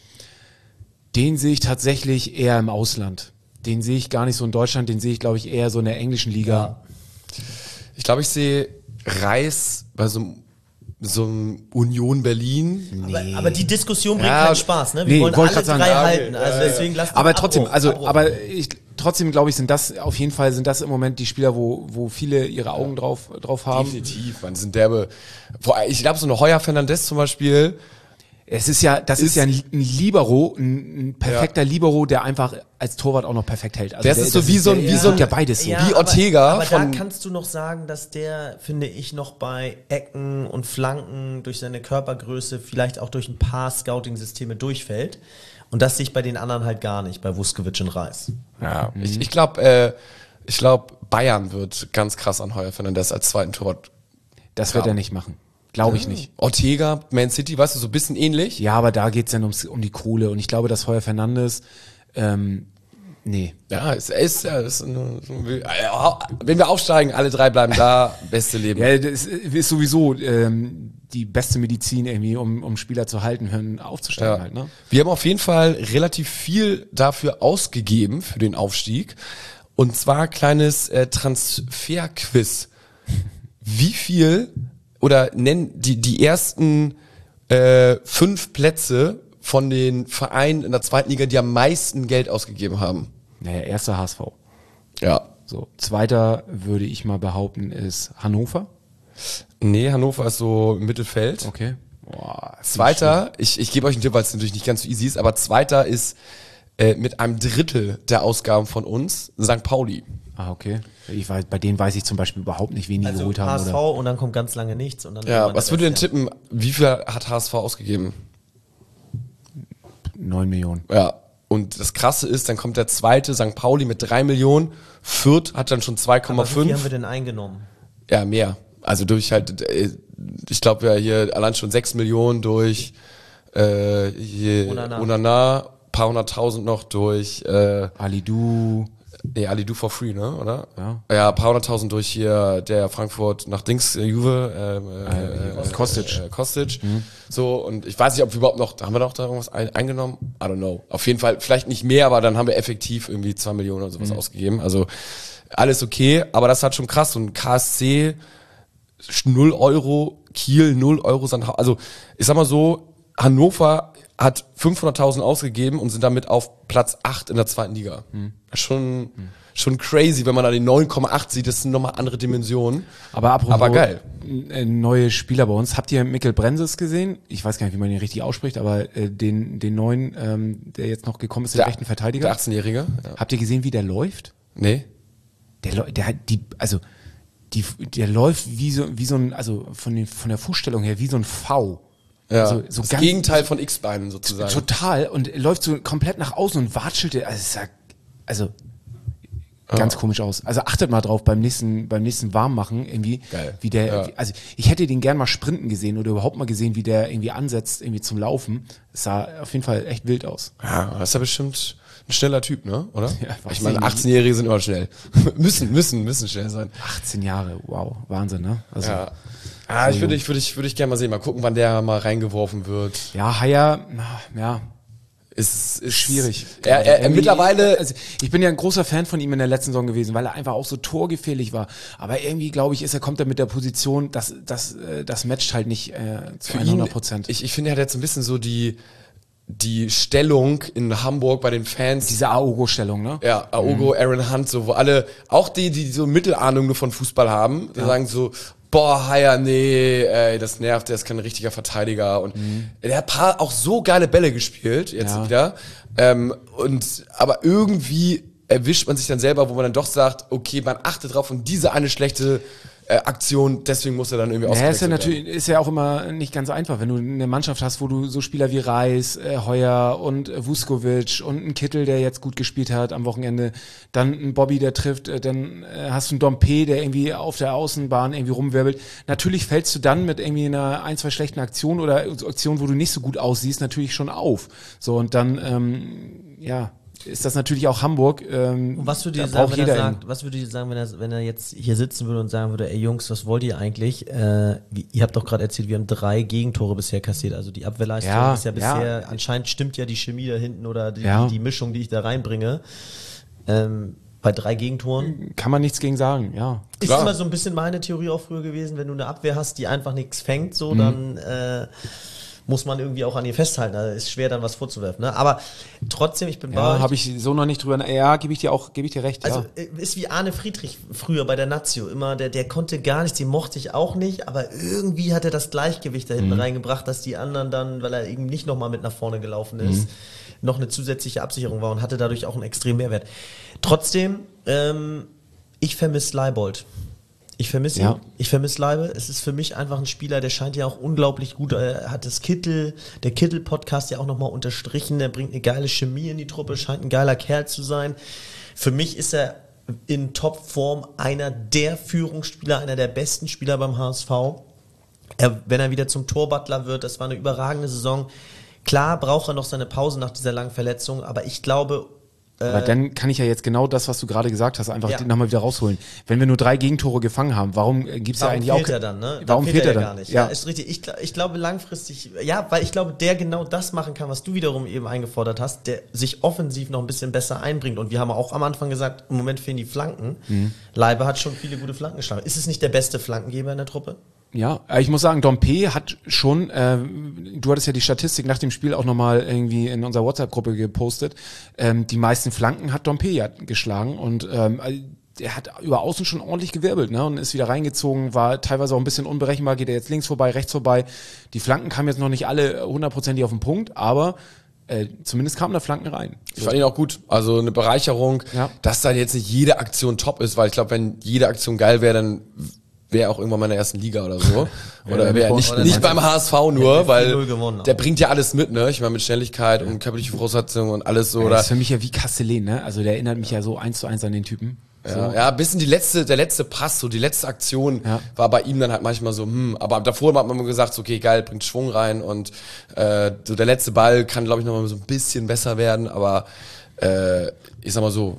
[SPEAKER 1] den sehe ich tatsächlich eher im Ausland. Den sehe ich gar nicht so in Deutschland, den sehe ich, glaube ich, eher so in der englischen Liga.
[SPEAKER 2] Ich glaube, ich sehe Reis bei so einem so einem Union Berlin.
[SPEAKER 3] Aber, aber die Diskussion bringt
[SPEAKER 2] Ja,
[SPEAKER 3] keinen Spaß, ne? Wir
[SPEAKER 1] nee,
[SPEAKER 3] wollen
[SPEAKER 1] wollte
[SPEAKER 3] alle
[SPEAKER 1] grad
[SPEAKER 3] drei
[SPEAKER 1] sagen, ja,
[SPEAKER 3] halten. Also deswegen lassen wir
[SPEAKER 1] Aber
[SPEAKER 3] einen
[SPEAKER 1] trotzdem,
[SPEAKER 3] Abbruch,
[SPEAKER 1] also,
[SPEAKER 3] Abbruch.
[SPEAKER 1] aber ich, trotzdem glaube ich, sind das, auf jeden Fall sind das im Moment die Spieler, wo, wo viele ihre Augen drauf, drauf haben.
[SPEAKER 2] Definitiv, man, sind derbe. Vor- Ich glaube, so eine Heuer Fernandes zum Beispiel.
[SPEAKER 1] Es ist ja, das ist,
[SPEAKER 2] Ist-
[SPEAKER 1] ja ein, ein Libero, ein, ein perfekter Libero, der einfach als Torwart auch noch perfekt hält. Also
[SPEAKER 2] Das ist so wie so ein-
[SPEAKER 1] der-
[SPEAKER 2] wie so ein-
[SPEAKER 1] ja beides so.
[SPEAKER 3] Ja,
[SPEAKER 2] wie Ortega
[SPEAKER 3] Aber, aber da
[SPEAKER 2] von-
[SPEAKER 3] kannst du noch sagen, dass der, finde ich, noch bei Ecken und Flanken durch seine Körpergröße, vielleicht auch durch ein paar Scouting-Systeme durchfällt. Und das sehe ich bei den anderen halt gar nicht, bei Vuskovic und Reis.
[SPEAKER 2] Ja, ich, ich glaube, äh, ich glaube, Bayern wird ganz krass an Heuer Fernandes als zweiten Torwart.
[SPEAKER 1] Das wird er nicht machen. Glaube ich nicht.
[SPEAKER 2] Ortega, Man City, weißt du, so ein bisschen ähnlich.
[SPEAKER 1] Ja, aber da geht's dann ums, um die Kohle. Und ich glaube, dass Heuer Fernandes, ähm, nee.
[SPEAKER 2] Ja, es ist, ja, es ist eine, so ein- ja, wenn wir aufsteigen, alle drei bleiben da, beste Leben.
[SPEAKER 1] Ja, das ist sowieso ähm, die beste Medizin irgendwie, um, um Spieler zu halten, hören, aufzusteigen
[SPEAKER 2] Ja.
[SPEAKER 1] halt, ne?
[SPEAKER 2] Wir haben auf jeden Fall relativ viel dafür ausgegeben für den Aufstieg. Und zwar kleines äh, Transferquiz. Wie viel oder nenn die, die ersten äh, fünf Plätze von den Vereinen in der zweiten Liga, die am meisten Geld ausgegeben haben?
[SPEAKER 1] Naja, erster H S V.
[SPEAKER 2] Ja.
[SPEAKER 1] So. Zweiter würde ich mal behaupten, ist Hannover.
[SPEAKER 2] Nee, Hannover ist so im Mittelfeld.
[SPEAKER 1] Okay. Boah,
[SPEAKER 2] Zweiter, ich, ich gebe euch einen Tipp, weil es natürlich nicht ganz so easy ist, aber zweiter ist äh, mit einem Drittel der Ausgaben von uns Sankt Pauli.
[SPEAKER 1] Ah, okay. Ich weiß, bei denen weiß ich zum Beispiel überhaupt nicht, wen die
[SPEAKER 3] Also
[SPEAKER 1] geholt
[SPEAKER 3] H
[SPEAKER 1] haben.
[SPEAKER 3] S
[SPEAKER 1] Oder?
[SPEAKER 3] V und dann kommt ganz lange nichts. Und dann
[SPEAKER 2] Ja,
[SPEAKER 3] irgendwann
[SPEAKER 2] was
[SPEAKER 3] der
[SPEAKER 2] würdet ihr denn
[SPEAKER 3] Rest,
[SPEAKER 2] tippen, wie viel hat H S V ausgegeben?
[SPEAKER 1] Neun Millionen.
[SPEAKER 2] Ja, und das Krasse ist, dann kommt der zweite, Sankt Pauli mit drei Millionen, Fürth hat dann schon zwei Komma
[SPEAKER 3] Aber wie viel haben wir
[SPEAKER 2] fünf.
[SPEAKER 3] denn eingenommen?
[SPEAKER 2] Ja, mehr. Also durch halt, äh, ich glaube ja hier allein schon sechs Millionen durch äh, hier
[SPEAKER 3] Onana.
[SPEAKER 2] Onana, paar hunderttausend noch durch äh,
[SPEAKER 1] Alidou.
[SPEAKER 2] nee, Ali Do for free, ne, oder?
[SPEAKER 1] Ja.
[SPEAKER 2] Ja, paar hunderttausend durch hier der Frankfurt nach Dings, äh, Juve, ähm, äh, äh,
[SPEAKER 1] Kostic.
[SPEAKER 2] Äh, Kostic. So, und ich weiß nicht, ob wir überhaupt noch, haben wir noch da irgendwas ein, eingenommen? I don't know. Auf jeden Fall, vielleicht nicht mehr, aber dann haben wir effektiv irgendwie zwei Millionen oder sowas ausgegeben. Also alles okay, aber das hat schon krass. Und K S C null Euro, Kiel null Euro, Sandhausen. Also ich sag mal so, Hannover hat fünfhunderttausend ausgegeben und sind damit auf Platz acht in der zweiten Liga. Schon, schon crazy, wenn man da die neun Komma acht sieht, das sind nochmal andere Dimensionen.
[SPEAKER 1] Aber apropos
[SPEAKER 2] Aber geil.
[SPEAKER 1] äh, neue Spieler bei uns. Habt ihr Mikkel Brenses gesehen? Ich weiß gar nicht, wie man ihn richtig ausspricht, aber äh, den, den neuen, ähm, der jetzt noch gekommen ist, den rechten Verteidiger.
[SPEAKER 2] Der achtzehnjährige. Ja.
[SPEAKER 1] Habt ihr gesehen, wie der läuft?
[SPEAKER 2] Nee.
[SPEAKER 1] Der, läu- der hat die, also die, der läuft wie so, wie so ein, also von, den, von der Fußstellung her wie so ein V.
[SPEAKER 2] Ja.
[SPEAKER 1] Also, so
[SPEAKER 2] das
[SPEAKER 1] ganz-
[SPEAKER 2] Gegenteil von X-Beinen sozusagen.
[SPEAKER 1] Total. Und er läuft so komplett nach außen und watschelte. Also, es ist ja, also ganz komisch aus. Also achtet mal drauf beim nächsten, beim nächsten Warmmachen irgendwie,
[SPEAKER 2] Geil.
[SPEAKER 1] wie der,
[SPEAKER 2] Ja.
[SPEAKER 1] also ich hätte den gern mal sprinten gesehen oder überhaupt mal gesehen, wie der irgendwie ansetzt, irgendwie zum Laufen. Es sah auf jeden Fall echt wild aus.
[SPEAKER 2] Ja, das ist ja bestimmt ein schneller Typ, ne? Oder?
[SPEAKER 1] Ja, weiß
[SPEAKER 2] ich meine,
[SPEAKER 1] ich nicht.
[SPEAKER 2] achtzehnjährige sind immer schnell. müssen, müssen, müssen schnell sein.
[SPEAKER 1] achtzehn Jahre, wow, Wahnsinn, ne? Also,
[SPEAKER 2] Ja. Ah, ich würde ich, würde ich, würde ich gerne mal sehen, mal gucken, wann der mal reingeworfen wird.
[SPEAKER 1] ja, Haier, ja,
[SPEAKER 2] Ist, ist
[SPEAKER 1] schwierig.
[SPEAKER 2] Er, er, er
[SPEAKER 1] Irgendwie-
[SPEAKER 2] mittlerweile,
[SPEAKER 1] also ich bin ja ein großer Fan von ihm in der letzten Saison gewesen, weil er einfach auch so torgefährlich war. Aber irgendwie, glaube ich, ist er, kommt er mit der Position, das, das, äh, das matcht halt nicht äh, zu
[SPEAKER 2] für ihn,
[SPEAKER 1] hundert Prozent.
[SPEAKER 2] ich, ich finde, er hat jetzt so ein bisschen so die, die Stellung in Hamburg bei den Fans.
[SPEAKER 1] Diese Aogo-Stellung, ne?
[SPEAKER 2] Ja, Aogo, Aaron Hunt, so, wo alle, auch die, die so Mittelahnung nur von Fußball haben, die sagen so, boah, Haier, nee, ey, das nervt, der ist kein richtiger Verteidiger. Und der hat paar auch so geile Bälle gespielt, jetzt
[SPEAKER 1] Ja.
[SPEAKER 2] wieder. Ähm, und, aber irgendwie erwischt man sich dann selber, wo man dann doch sagt, okay, man achtet drauf und diese eine schlechte äh, Aktion, deswegen muss er dann irgendwie
[SPEAKER 1] Ja, ist ja
[SPEAKER 2] ausgewechselt
[SPEAKER 1] natürlich, ist ja auch immer nicht ganz einfach, wenn du eine Mannschaft hast, wo du so Spieler wie Reis, äh, Heuer und äh, Vuskovic und einen Kittel, der jetzt gut gespielt hat am Wochenende, dann ein Bobby, der trifft, äh, dann äh, hast du einen Dompe, der irgendwie auf der Außenbahn irgendwie rumwirbelt. Natürlich fällst du dann mit irgendwie einer ein, zwei schlechten Aktionen oder Aktionen, wo du nicht so gut aussiehst, natürlich schon auf. So, und dann, ähm, ja, ist das natürlich auch Hamburg. Ähm,
[SPEAKER 3] Und was würdet
[SPEAKER 1] da
[SPEAKER 3] ihr sagen,
[SPEAKER 1] braucht
[SPEAKER 3] wenn er
[SPEAKER 1] jeder
[SPEAKER 3] sagt, was würdet ihr sagen, wenn er, wenn er jetzt hier sitzen würde und sagen würde, ey Jungs, was wollt ihr eigentlich? Äh, wie, ihr habt doch gerade erzählt, wir haben drei Gegentore bisher kassiert, also die Abwehrleistung
[SPEAKER 1] Ja,
[SPEAKER 3] ist ja
[SPEAKER 1] ja.
[SPEAKER 3] bisher, anscheinend stimmt ja die Chemie da hinten oder die,
[SPEAKER 1] Ja.
[SPEAKER 3] die, die Mischung, die ich da reinbringe. Ähm, bei drei Gegentoren.
[SPEAKER 1] kann man nichts gegen sagen, ja.
[SPEAKER 3] Ist
[SPEAKER 2] Klar.
[SPEAKER 3] immer so ein bisschen meine Theorie auch früher gewesen, wenn du eine Abwehr hast, die einfach nichts fängt,
[SPEAKER 1] Mhm.
[SPEAKER 3] so, dann äh, muss man irgendwie auch an ihr festhalten. Also ist schwer, dann was vorzuwerfen. Ne? Aber trotzdem, ich bin bei
[SPEAKER 1] Ja,
[SPEAKER 3] euch.
[SPEAKER 1] habe ich so noch nicht drüber. Ja, gebe ich dir auch, gebe ich dir recht.
[SPEAKER 3] Also
[SPEAKER 1] ja.
[SPEAKER 3] äh, ist wie Arne Friedrich früher bei der Nazio. Immer, der, der konnte gar nichts, den mochte ich auch nicht, aber irgendwie hat er das Gleichgewicht da hinten reingebracht, dass die anderen dann, weil er eben nicht nochmal mit nach vorne gelaufen ist, noch eine zusätzliche Absicherung war und hatte dadurch auch einen extremen Mehrwert. Trotzdem, ähm, ich vermisse Leibold. Ich vermisse ihn.
[SPEAKER 1] Ja.
[SPEAKER 3] Ich vermisse Leibe. Es ist für mich einfach ein Spieler, der scheint ja auch unglaublich gut, er hat das Kittel, der Kittel-Podcast ja auch nochmal unterstrichen, der bringt eine geile Chemie in die Truppe, scheint ein geiler Kerl zu sein. Für mich ist er in Topform einer der Führungsspieler, einer der besten Spieler beim H S V. Er, wenn er wieder zum Torbutler wird, das war eine überragende Saison. Klar braucht er noch seine Pause nach dieser langen Verletzung, aber ich glaube,
[SPEAKER 1] Aber dann kann ich ja jetzt genau das, was du gerade gesagt hast, einfach
[SPEAKER 3] Ja.
[SPEAKER 1] nochmal wieder rausholen. Wenn wir nur drei Gegentore gefangen haben, warum äh, gibt's ja
[SPEAKER 3] warum
[SPEAKER 1] eigentlich
[SPEAKER 3] fehlt
[SPEAKER 1] auch...
[SPEAKER 3] er dann, ne?
[SPEAKER 1] Warum fehlt er
[SPEAKER 3] ja
[SPEAKER 1] dann?
[SPEAKER 3] gar nicht?
[SPEAKER 1] Ja.
[SPEAKER 3] Ja, ist richtig. Ich, gl- ich glaube langfristig, ja, weil ich glaube, der genau das machen kann, was du wiederum eben eingefordert hast, der sich offensiv noch ein bisschen besser einbringt. Und wir haben auch am Anfang gesagt, im Moment fehlen die Flanken.
[SPEAKER 1] Mhm.
[SPEAKER 3] Leibe hat schon viele gute Flanken geschlagen. Ist es nicht der beste Flankengeber in der Truppe?
[SPEAKER 1] Ja, äh, ich muss sagen, Dompe hat schon, äh, du hattest ja die Statistik nach dem Spiel auch nochmal irgendwie in unserer WhatsApp-Gruppe gepostet, ähm, die meisten Flanken hat Dompe ja geschlagen und ähm, er hat über außen schon ordentlich gewirbelt, ne, und ist wieder reingezogen, war teilweise auch ein bisschen unberechenbar, geht er jetzt links vorbei, rechts vorbei. Die Flanken kamen jetzt noch nicht alle hundertprozentig auf den Punkt, aber äh, zumindest kamen da Flanken rein.
[SPEAKER 2] Ich fand ihn auch gut. Also eine Bereicherung,
[SPEAKER 1] Ja.
[SPEAKER 2] dass dann jetzt nicht jede Aktion top ist, weil ich glaube, wenn jede Aktion geil wäre, dann wäre auch irgendwann mal in der ersten Liga oder so. Oder
[SPEAKER 1] Ja,
[SPEAKER 2] wäre
[SPEAKER 1] mit-
[SPEAKER 2] nicht,
[SPEAKER 3] oder
[SPEAKER 2] nicht
[SPEAKER 3] mit-
[SPEAKER 2] beim H S V
[SPEAKER 3] Hätten
[SPEAKER 2] nur,
[SPEAKER 3] wir
[SPEAKER 2] weil
[SPEAKER 3] vier null gewonnen
[SPEAKER 2] der
[SPEAKER 3] auch.
[SPEAKER 2] bringt ja alles mit, ne? Ich meine mit Schnelligkeit und körperliche Voraussetzungen und alles so.
[SPEAKER 1] Ja,
[SPEAKER 2] Oder
[SPEAKER 1] das ist für mich ja wie Castellin, ne, also der erinnert mich ja so eins zu eins an den Typen.
[SPEAKER 2] Ja,
[SPEAKER 1] So.
[SPEAKER 2] ja, ein bisschen die letzte, der letzte Pass, so die letzte Aktion
[SPEAKER 1] Ja.
[SPEAKER 2] war bei ihm dann halt manchmal so, hm, aber davor hat man immer gesagt, so, okay, geil, bringt Schwung rein und äh, so der letzte Ball kann, glaube ich, noch mal so ein bisschen besser werden, aber äh, ich sag mal so,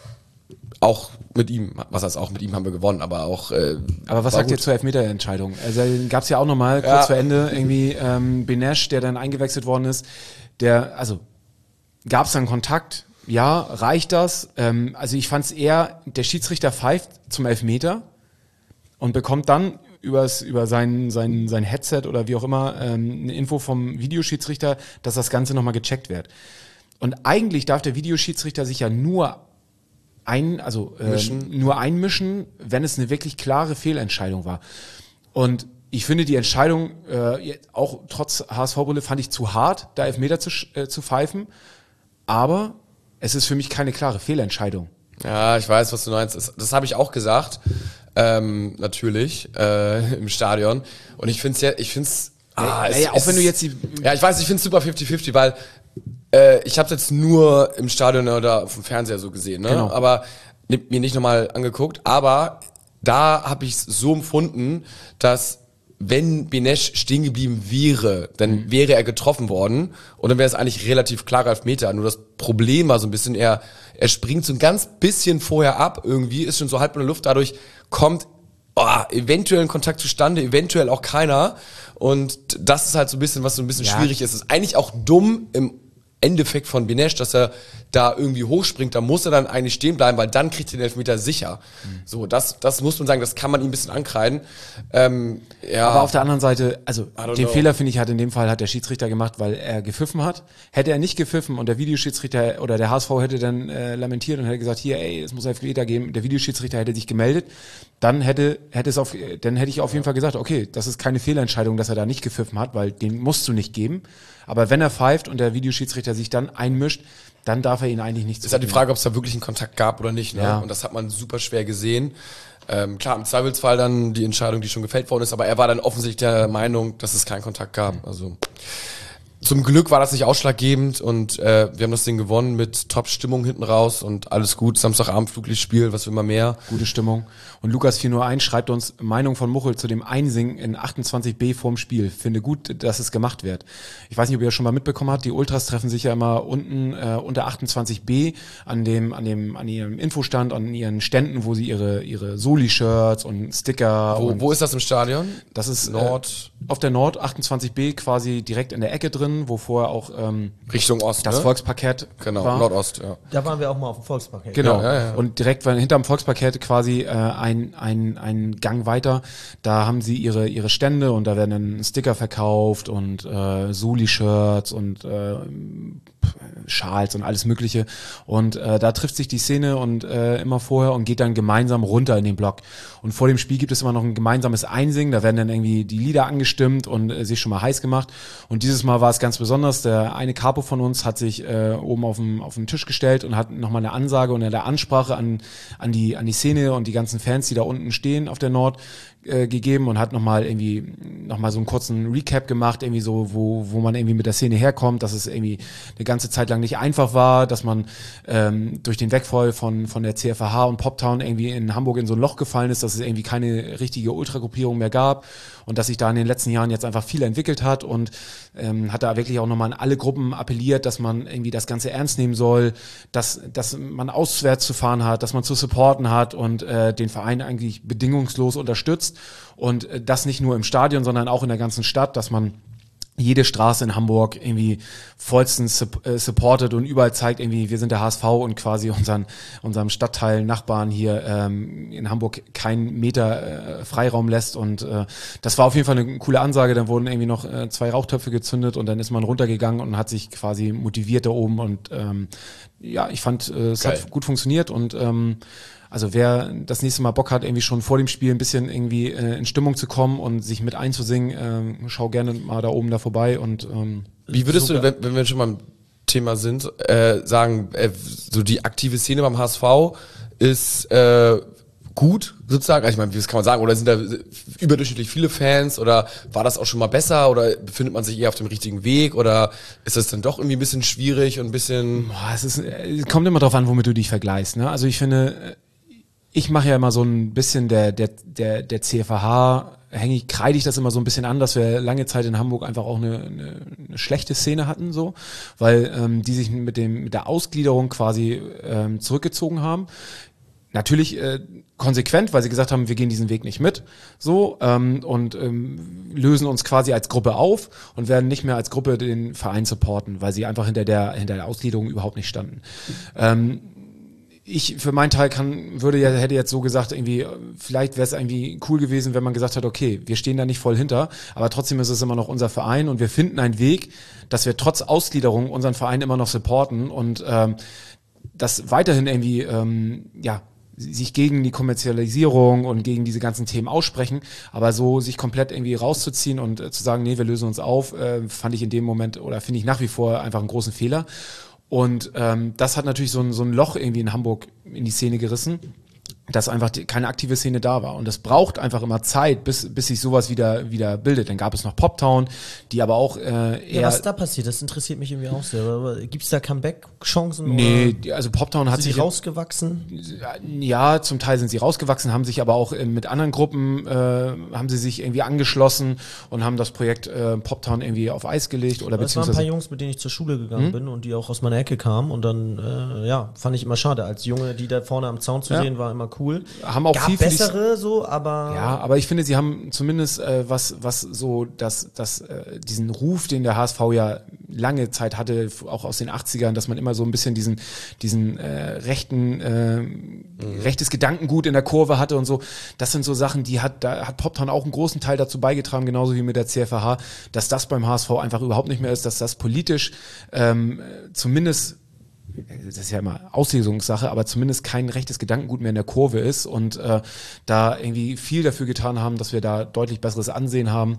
[SPEAKER 2] auch mit ihm, was heißt auch mit ihm haben wir gewonnen, aber auch äh,
[SPEAKER 1] Aber was
[SPEAKER 2] war
[SPEAKER 1] sagt ihr
[SPEAKER 2] gut.
[SPEAKER 1] zur Elfmeterentscheidung? Also gab es ja auch nochmal kurz
[SPEAKER 2] Ja.
[SPEAKER 1] vor Ende irgendwie ähm, Benesch, der dann eingewechselt worden ist. Der, also gab es dann Kontakt? Ja, reicht das? Ähm, also ich fand es eher, der Schiedsrichter pfeift zum Elfmeter und bekommt dann übers, über sein, sein, sein Headset oder wie auch immer ähm, eine Info vom Videoschiedsrichter, dass das Ganze nochmal gecheckt wird. Und eigentlich darf der Videoschiedsrichter sich ja nur ein, also äh,
[SPEAKER 2] Mischen.
[SPEAKER 1] nur einmischen, wenn es eine wirklich klare Fehlentscheidung war. Und ich finde die Entscheidung, äh, auch trotz H S V-Brille, fand ich zu hart, da Elfmeter zu, sch- äh, zu pfeifen. Aber es ist für mich keine klare Fehlentscheidung.
[SPEAKER 2] Ja, ich weiß, was du meinst. Das, das habe ich auch gesagt, ähm, natürlich, äh, im Stadion. Und ich finde es ja, ich finde ah,
[SPEAKER 1] Ja, ja, auch wenn du jetzt die-
[SPEAKER 2] Ja, ich weiß, ich finde es super fünfzig fünfzig, weil äh, ich habe es jetzt nur im Stadion oder auf dem Fernseher so gesehen, ne?
[SPEAKER 1] Genau.
[SPEAKER 2] Aber mir nicht nochmal angeguckt, aber da habe ich es so empfunden, dass wenn Benesch stehen geblieben wäre, dann mhm. wäre er getroffen worden und dann wäre es eigentlich relativ klarer Elfmeter. Nur das Problem war so ein bisschen, er, er springt so ein ganz bisschen vorher ab irgendwie, ist schon so halb in der Luft, dadurch kommt oh, eventuell ein Kontakt zustande, eventuell auch keiner und das ist halt so ein bisschen, was so ein bisschen ja. schwierig ist. Es ist eigentlich auch dumm im Endeffekt von Benesch, dass er da irgendwie hochspringt, da muss er dann eigentlich stehen bleiben, weil dann kriegt er den Elfmeter sicher. Mhm. So, das, das muss man sagen, das kann man ihm ein bisschen ankreiden. Ähm, ja.
[SPEAKER 1] Aber auf der anderen Seite, also den know. Fehler, finde ich, hat in dem Fall hat der Schiedsrichter gemacht, weil er gepfiffen hat. Hätte er nicht gepfiffen und der Videoschiedsrichter oder der H S V hätte dann äh, lamentiert und hätte gesagt, hier, ey, es muss Elfmeter geben, der Videoschiedsrichter hätte sich gemeldet, dann hätte, hätte es auf, dann hätte ich auf jeden Fall gesagt, okay, das ist keine Fehlentscheidung, dass er da nicht gepfiffen hat, weil den musst du nicht geben. Aber wenn er pfeift und der Videoschiedsrichter sich dann einmischt, dann darf er ihn eigentlich nicht
[SPEAKER 2] zurücknehmen. Ist halt die Frage, ob es da wirklich einen Kontakt gab oder nicht. Ne? Ja. Und das hat man super schwer gesehen. Ähm, klar, im Zweifelsfall dann die Entscheidung, die schon gefällt worden ist, aber er war dann offensichtlich der Meinung, dass es keinen Kontakt gab. Also zum Glück war das nicht ausschlaggebend und äh, wir haben das Ding gewonnen mit Top-Stimmung hinten raus und alles gut. Samstagabend Flutlichtspiel, was will man mehr?
[SPEAKER 1] Gute Stimmung. Und Lukas vier null eins schreibt uns Meinung von Muchel zu dem Einsingen in achtundzwanzig b vorm Spiel. Finde gut, dass es gemacht wird. Ich weiß nicht, ob ihr das schon mal mitbekommen habt. Die Ultras treffen sich ja immer unten äh, unter achtundzwanzig b an dem an dem an ihrem Infostand, an ihren Ständen, wo sie ihre ihre Soli-Shirts und Sticker.
[SPEAKER 2] Wo,
[SPEAKER 1] und
[SPEAKER 2] wo ist das im Stadion?
[SPEAKER 1] Das ist Nord. Äh, auf der Nord achtundzwanzig b quasi direkt in der Ecke drin, wo vorher auch ähm,
[SPEAKER 2] Richtung Ost,
[SPEAKER 1] das
[SPEAKER 2] ne?
[SPEAKER 1] Volksparkett
[SPEAKER 2] genau,
[SPEAKER 1] war.
[SPEAKER 2] Nordost, ja.
[SPEAKER 3] Da waren wir auch mal auf dem Volksparkett.
[SPEAKER 1] Genau.
[SPEAKER 2] Ja, ja, ja.
[SPEAKER 1] Und direkt hinterm Volksparkett quasi äh, ein, ein, ein Gang weiter. Da haben sie ihre ihre Stände und da werden dann Sticker verkauft und äh, Soli-Shirts und äh, Schals und alles Mögliche. Und äh, da trifft sich die Szene und äh, immer vorher und geht dann gemeinsam runter in den Block. Und vor dem Spiel gibt es immer noch ein gemeinsames Einsingen. Da werden dann irgendwie die Lieder angestimmt und äh, sich schon mal heiß gemacht. Und dieses Mal war es ganz besonders. Der eine Capo von uns hat sich äh, oben auf dem auf den Tisch gestellt und hat nochmal eine Ansage und eine Ansprache an an die an die Szene und die ganzen Fans, die da unten stehen auf der Nord, äh, gegeben und hat nochmal irgendwie nochmal so einen kurzen Recap gemacht, irgendwie so, wo wo man irgendwie mit der Szene herkommt, dass es irgendwie eine ganze Zeit lang nicht einfach war, dass man ähm, durch den Wegfall von von der C F A H und Poptown irgendwie in Hamburg in so ein Loch gefallen ist, dass es irgendwie keine richtige Ultragruppierung mehr gab und dass sich da in den letzten Jahren jetzt einfach viel entwickelt hat und ähm, hat da wirklich auch nochmal an alle Gruppen appelliert, dass man irgendwie das Ganze ernst nehmen soll, dass dass man auswärts zu fahren hat, dass man zu supporten hat und äh, den Verein eigentlich bedingungslos unterstützt und äh, das nicht nur im Stadion, sondern auch in der ganzen Stadt, dass man jede Straße in Hamburg irgendwie vollstens supportet und überall zeigt irgendwie, wir sind der H S V und quasi unseren unserem Stadtteil Nachbarn hier ähm, in Hamburg keinen Meter äh, Freiraum lässt und äh, das war auf jeden Fall eine coole Ansage. Dann wurden irgendwie noch äh, zwei Rauchtöpfe gezündet und dann ist man runtergegangen und hat sich quasi motiviert da oben und ähm, ja, ich fand, äh, es Geil. hat gut funktioniert und ähm, also wer das nächste Mal Bock hat, irgendwie schon vor dem Spiel ein bisschen irgendwie äh, in Stimmung zu kommen und sich mit einzusingen, äh, schau gerne mal da oben da vorbei. Und ähm,
[SPEAKER 2] wie würdest super. du, wenn, wenn wir schon mal im Thema sind, äh, sagen, äh, so die aktive Szene beim H S V ist äh, gut sozusagen? Also ich meine, wie das kann man sagen? Oder sind da überdurchschnittlich viele Fans? Oder war das auch schon mal besser? Oder befindet man sich eher auf dem richtigen Weg? Oder ist das dann doch irgendwie ein bisschen schwierig und ein bisschen...
[SPEAKER 1] Boah, es ist, es kommt immer drauf an, womit du dich vergleichst. Ne? Also ich finde... Ich mache ja immer so ein bisschen der der der der C F A H, hänge ich, kreide ich das immer so ein bisschen an, dass wir lange Zeit in Hamburg einfach auch eine, eine, eine schlechte Szene hatten, so, weil ähm, die sich mit dem mit der Ausgliederung quasi ähm, zurückgezogen haben. Natürlich äh, konsequent, weil sie gesagt haben, wir gehen diesen Weg nicht mit, so ähm, und ähm, lösen uns quasi als Gruppe auf und werden nicht mehr als Gruppe den Verein supporten, weil sie einfach hinter der hinter der Ausgliederung überhaupt nicht standen. Ähm, Ich für meinen Teil kann, würde ja, hätte jetzt so gesagt, irgendwie, vielleicht wäre es irgendwie cool gewesen, wenn man gesagt hat, okay, wir stehen da nicht voll hinter, aber trotzdem ist es immer noch unser Verein und wir finden einen Weg, dass wir trotz Ausgliederung unseren Verein immer noch supporten und ähm, das weiterhin irgendwie, ähm, ja, sich gegen die Kommerzialisierung und gegen diese ganzen Themen aussprechen, aber so sich komplett irgendwie rauszuziehen und äh, zu sagen, nee, wir lösen uns auf, äh, fand ich in dem Moment oder finde ich nach wie vor einfach einen großen Fehler. Und ähm, das hat natürlich so ein, so ein Loch irgendwie in Hamburg in die Szene gerissen. dass einfach die, keine aktive Szene da war. Und das braucht einfach immer Zeit, bis, bis sich sowas wieder, wieder bildet. Dann gab es noch Poptown, die aber auch äh, eher...
[SPEAKER 3] Ja, was da passiert, das interessiert mich irgendwie auch sehr. Gibt es da Comeback-Chancen?
[SPEAKER 1] Nee,
[SPEAKER 3] oder
[SPEAKER 1] die, also Poptown hat
[SPEAKER 3] sind
[SPEAKER 1] sich...
[SPEAKER 3] die rausgewachsen?
[SPEAKER 1] Ja, zum Teil sind sie rausgewachsen, haben sich aber auch äh, mit anderen Gruppen, äh, haben sie sich irgendwie angeschlossen und haben das Projekt äh, Poptown irgendwie auf Eis gelegt. Oder
[SPEAKER 3] Es waren ein
[SPEAKER 1] beziehungsweise
[SPEAKER 3] paar Jungs, mit denen ich zur Schule gegangen hm? bin und die auch aus meiner Ecke kamen. Und dann, äh, ja, fand ich immer schade. Als Junge, die da vorne am Zaun zu
[SPEAKER 1] Ja.
[SPEAKER 3] sehen, war immer cool.
[SPEAKER 1] Haben auch
[SPEAKER 3] Gab
[SPEAKER 1] viel für die-
[SPEAKER 3] bessere so, aber
[SPEAKER 1] Ja, aber ich finde, sie haben zumindest äh, was, was so das, das, äh, diesen Ruf, den der H S V ja lange Zeit hatte, f- auch aus den achtzigern, dass man immer so ein bisschen diesen, diesen äh, rechten, äh, mhm. rechtes Gedankengut in der Kurve hatte und so. Das sind so Sachen, die hat, da hat Poptown auch einen großen Teil dazu beigetragen, genauso wie mit der C F A H, dass das beim H S V einfach überhaupt nicht mehr ist, dass das politisch ähm, zumindest das ist ja immer Auslegungssache, aber zumindest kein rechtes Gedankengut mehr in der Kurve ist und äh, da irgendwie viel dafür getan haben, dass wir da deutlich besseres Ansehen haben.